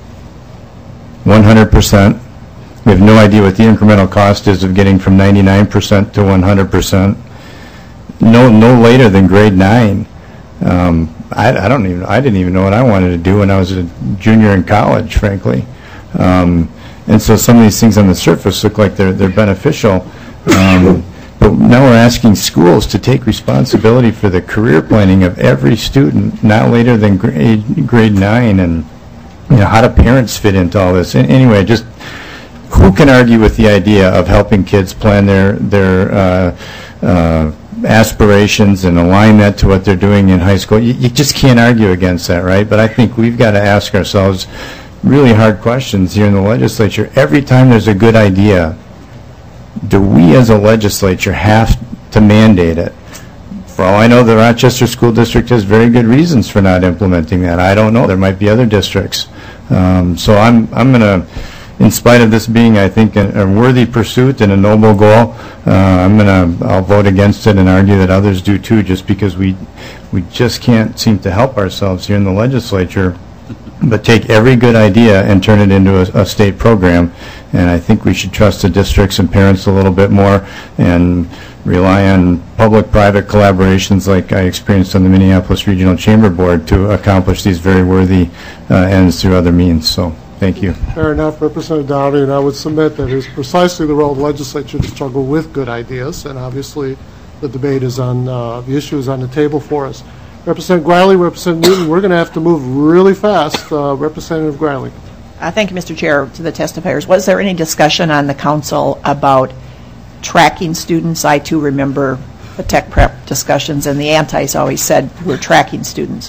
one hundred percent. We have no idea what the incremental cost is of getting from ninety-nine percent to one hundred percent. No, no later than grade nine. Um, I, I don't even. I didn't even know what I wanted to do when I was a junior in college, frankly. Um, and so some of these things on the surface look like they're they're beneficial. Um, But now we're asking schools to take responsibility for the career planning of every student, not later than grade, grade nine. And, you know, how do parents fit into all this? And anyway, just who can argue with the idea of helping kids plan their, their uh, uh, aspirations and align that to what they're doing in high school? You, you just can't argue against that, right? But I think we've got to ask ourselves really hard questions here in the legislature. Every time there's a good idea, do we as a legislature have to mandate it? For all I know, the Rochester School District has very good reasons for not implementing that. I don't know. There might be other districts. Um, so I'm, I'm going to, in spite of this being, I think, a, a worthy pursuit and a noble goal, uh, I'm going to, I'll vote against it and argue that others do too, just because we, we just can't seem to help ourselves here in the legislature but take every good idea and turn it into a, a state program. And I think we should trust the districts and parents a little bit more and rely on public-private collaborations like I experienced on the Minneapolis Regional Chamber Board to accomplish these very worthy uh, ends through other means. So, thank you. Fair enough, Representative Downey, and I would submit that it is precisely the role of the legislature to struggle with good ideas, and obviously the debate is on, uh, the issue is on the table for us. Representative Griley, Representative Newton, we're going to have to move really fast. Uh, Representative Griley. Uh, thank you, Mister Chair. To the testifiers, was there any discussion on the council about tracking students? I too remember the tech prep discussions, and the antis always said we're tracking students.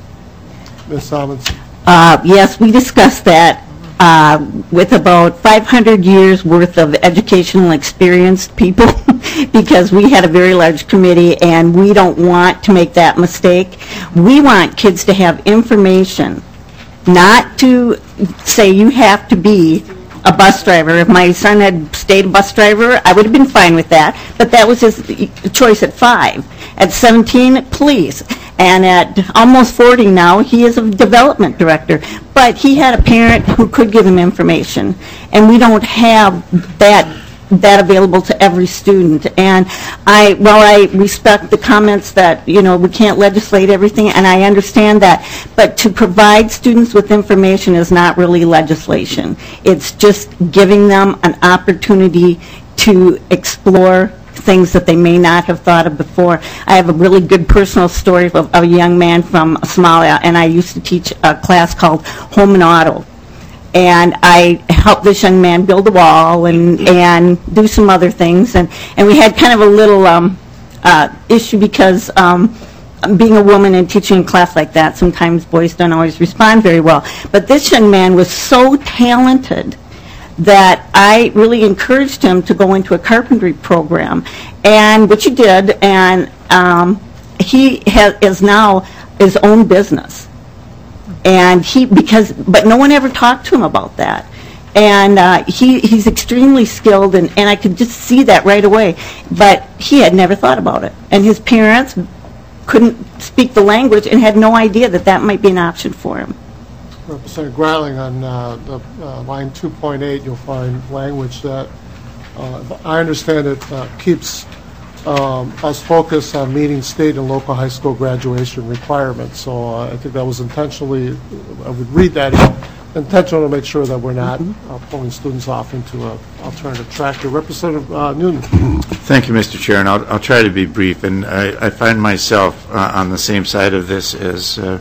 Miz Simonson. Uh, yes, we discussed that uh, with about five hundred years worth of educational experienced people because we had a very large committee and we don't want to make that mistake. We want kids to have information, not to say you have to be a bus driver. If my son had stayed a bus driver, I would have been fine with that, but that was his choice at five. At seventeen, police. And at almost forty now, he is a development director. But he had a parent who could give him information, and we don't have that that available to every student. And I, while I respect the comments that, you know, we can't legislate everything, and I understand that, but to provide students with information is not really legislation. It's just giving them an opportunity to explore things that they may not have thought of before. I have a really good personal story of, of a young man from Somalia, and I used to teach a class called Home and Auto. And I helped this young man build a wall and, and do some other things. And, and we had kind of a little um, uh, issue because um, being a woman and teaching a class like that, sometimes boys don't always respond very well. But this young man was so talented that I really encouraged him to go into a carpentry program, and which he did, and um, he has, is now his own business. And he, because, but no one ever talked to him about that. And uh, he, he's extremely skilled, and, and I could just see that right away. But he had never thought about it. And his parents couldn't speak the language and had no idea that that might be an option for him. Representative Greiling, on uh, the, uh, line two point eight, you'll find language that uh, I understand it uh, keeps um, us focused on meeting state and local high school graduation requirements. So uh, I think that was intentionally, I would read that in, intentional to make sure that we're not uh, pulling students off into an alternative track. Representative uh, Newton. Thank you, Mister Chair, and I'll, I'll try to be brief. And I, I find myself uh, on the same side of this as uh,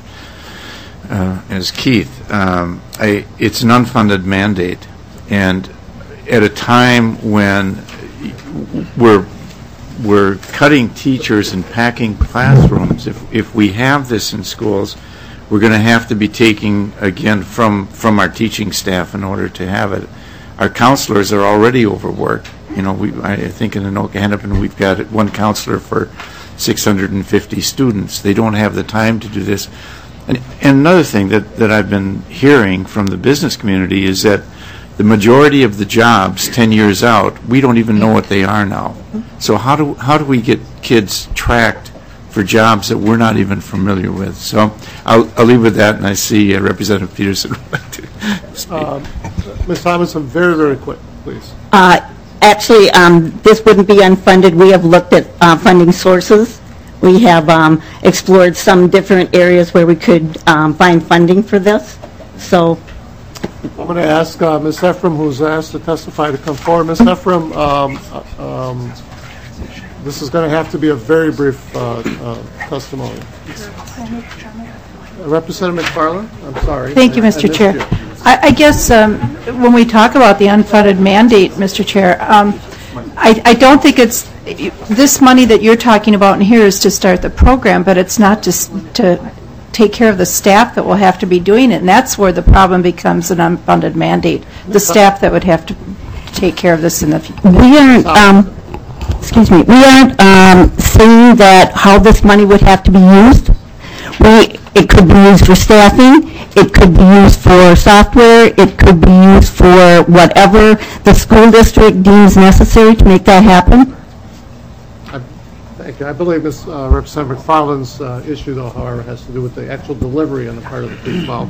Uh, as Keith. Um, I, it's an unfunded mandate, and at a time when we're we're cutting teachers and packing classrooms, if if we have this in schools, we're going to have to be taking again from from our teaching staff in order to have it. Our counselors are already overworked. You know, we I think in Anoka Hennepin we've got one counselor for six hundred fifty students. They don't have the time to do this. And, and another thing that, that I've been hearing from the business community is that the majority of the jobs ten years out, we don't even know what they are now. So how do how do we get kids tracked for jobs that we're not even familiar with? So I'll, I'll leave with that, and I see uh, Representative Peterson would like to speak. Um, Miz Simonson, very, very quick, please. Uh, actually, um, this wouldn't be unfunded. We have looked at uh, funding sources. We have um, explored some different areas where we could um, find funding for this. So, I'm going to ask uh, Miz Ephraim, who's asked to testify, to come forward. Miz Ephraim, um, uh, um, this is going to have to be a very brief uh, uh, testimony. Uh, Representative McFarland, I'm sorry. Thank you, Mister Chair. I, I guess um, when we talk about the unfunded mandate, Mister Chair, um, I, I don't think it's this money that you're talking about in here is to start the program, but it's not just to take care of the staff that will have to be doing it, and that's where the problem becomes an unfunded mandate, the staff that would have to take care of this in the future. We aren't, um, excuse me, we aren't um, saying that how this money would have to be used. We, it could be used for staffing, it could be used for software, it could be used for whatever the school district deems necessary to make that happen. Thank you. I believe Miz Uh, Representative McFarland's uh, issue, though, however, has to do with the actual delivery on the part of the K twelve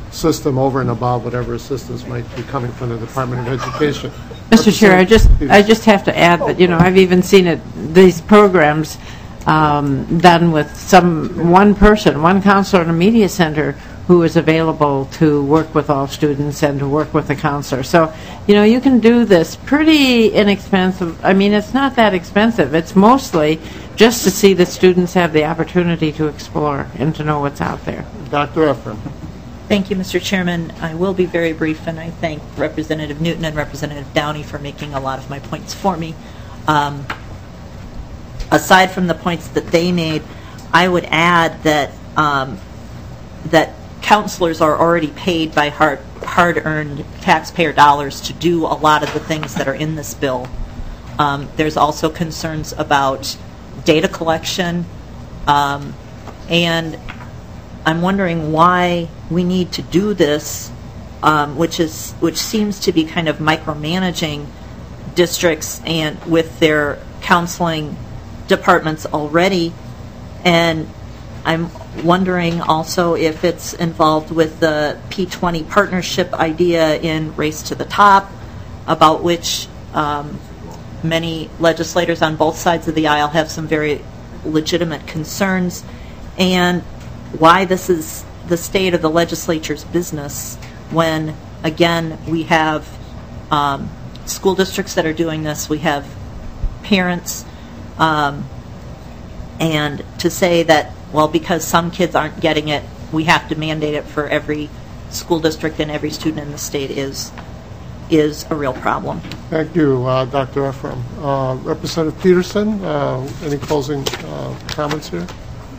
system over and above whatever assistance might be coming from the Department of Education. Mister Chair, I just, I just have to add that, you know, I've even seen it, these programs um, done with some, one person, one counselor in a media center who is available to work with all students and to work with the counselor. So, you know, you can do this pretty inexpensive. I mean, it's not that expensive. It's mostly just to see that students have the opportunity to explore and to know what's out there. Doctor Ephraim. Thank you, Mister Chairman. I will be very brief, and I thank Representative Newton and Representative Downey for making a lot of my points for me. Um, aside from the points that they made, I would add that um, that counselors are already paid by hard, hard-earned taxpayer dollars to do a lot of the things that are in this bill. Um, there's also concerns about data collection, um, and I'm wondering why we need to do this, um, which is which seems to be kind of micromanaging districts and with their counseling departments already. And I'm wondering also if it's involved with the P twenty partnership idea in Race to the Top, about which um, many legislators on both sides of the aisle have some very legitimate concerns, and why this is the state of the legislature's business when, again, we have um, school districts that are doing this, we have parents, um, and to say that, well, because some kids aren't getting it, we have to mandate it for every school district and every student in the state is is a real problem. Thank you, uh, Doctor Ephraim. Uh, Representative Peterson, uh, any closing uh, comments here?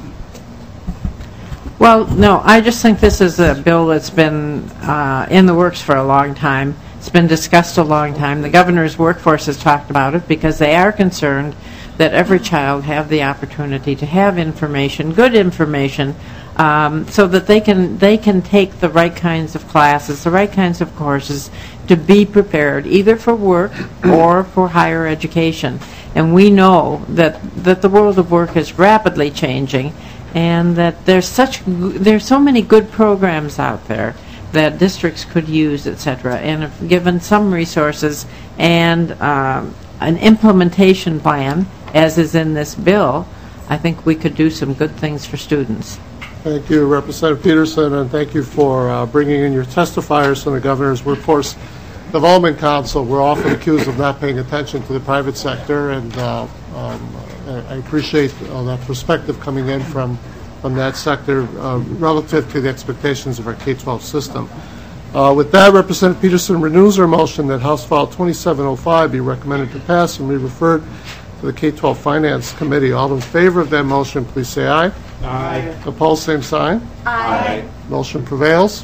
Well, no, I just think this is a bill that's been uh, in the works for a long time. It's been discussed a long time. The governor's workforce has talked about it because they are concerned that every child have the opportunity to have information, good information, um, so that they can they can take the right kinds of classes, the right kinds of courses to be prepared either for work or for higher education. And we know that, that the world of work is rapidly changing, and that there's such there's so many good programs out there that districts could use, et cetera. And if given some resources and um, an implementation plan, as is in this bill, I think we could do some good things for students. Thank you, Representative Peterson, and thank you for uh, bringing in your testifiers from the Governor's Workforce Development Council. We're often accused of not paying attention to the private sector, and uh, um, I appreciate uh, that perspective coming in from, from that sector uh, relative to the expectations of our K twelve system. Uh, with that, Representative Peterson renews her motion that House File twenty-seven oh five be recommended to pass and be referred to the K twelve Finance Committee. All in favor of that motion, please say aye. Aye. Opposed, same sign. Aye. Motion prevails.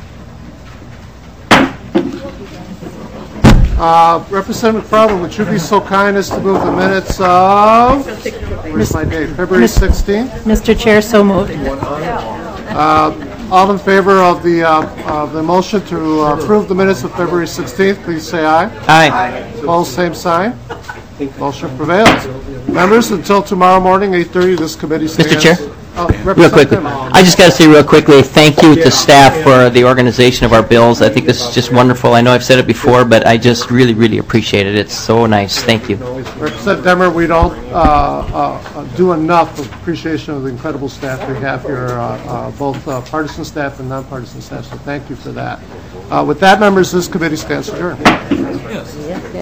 Uh, Representative McFarland, would you be so kind as to move the minutes of, where's my date, February sixteenth? Mister Chair, so moved. Uh, all in favor of the, uh, of the motion to uh, approve the minutes of February sixteenth, please say aye. Aye. Opposed, same sign. Motion prevails. Members, until tomorrow morning, eight thirty, this committee stands. Mister Chair? Oh, Real quickly, Representative. I just got to say real quickly, thank you to staff for the organization of our bills. I think this is just wonderful. I know I've said it before, but I just really, really appreciate it. It's so nice. Thank you. Representative Demmer, we don't uh, uh, do enough of appreciation of the incredible staff we have here, uh, uh, both uh, partisan staff and nonpartisan staff, so thank you for that. Uh, with that, members, this committee stands adjourned.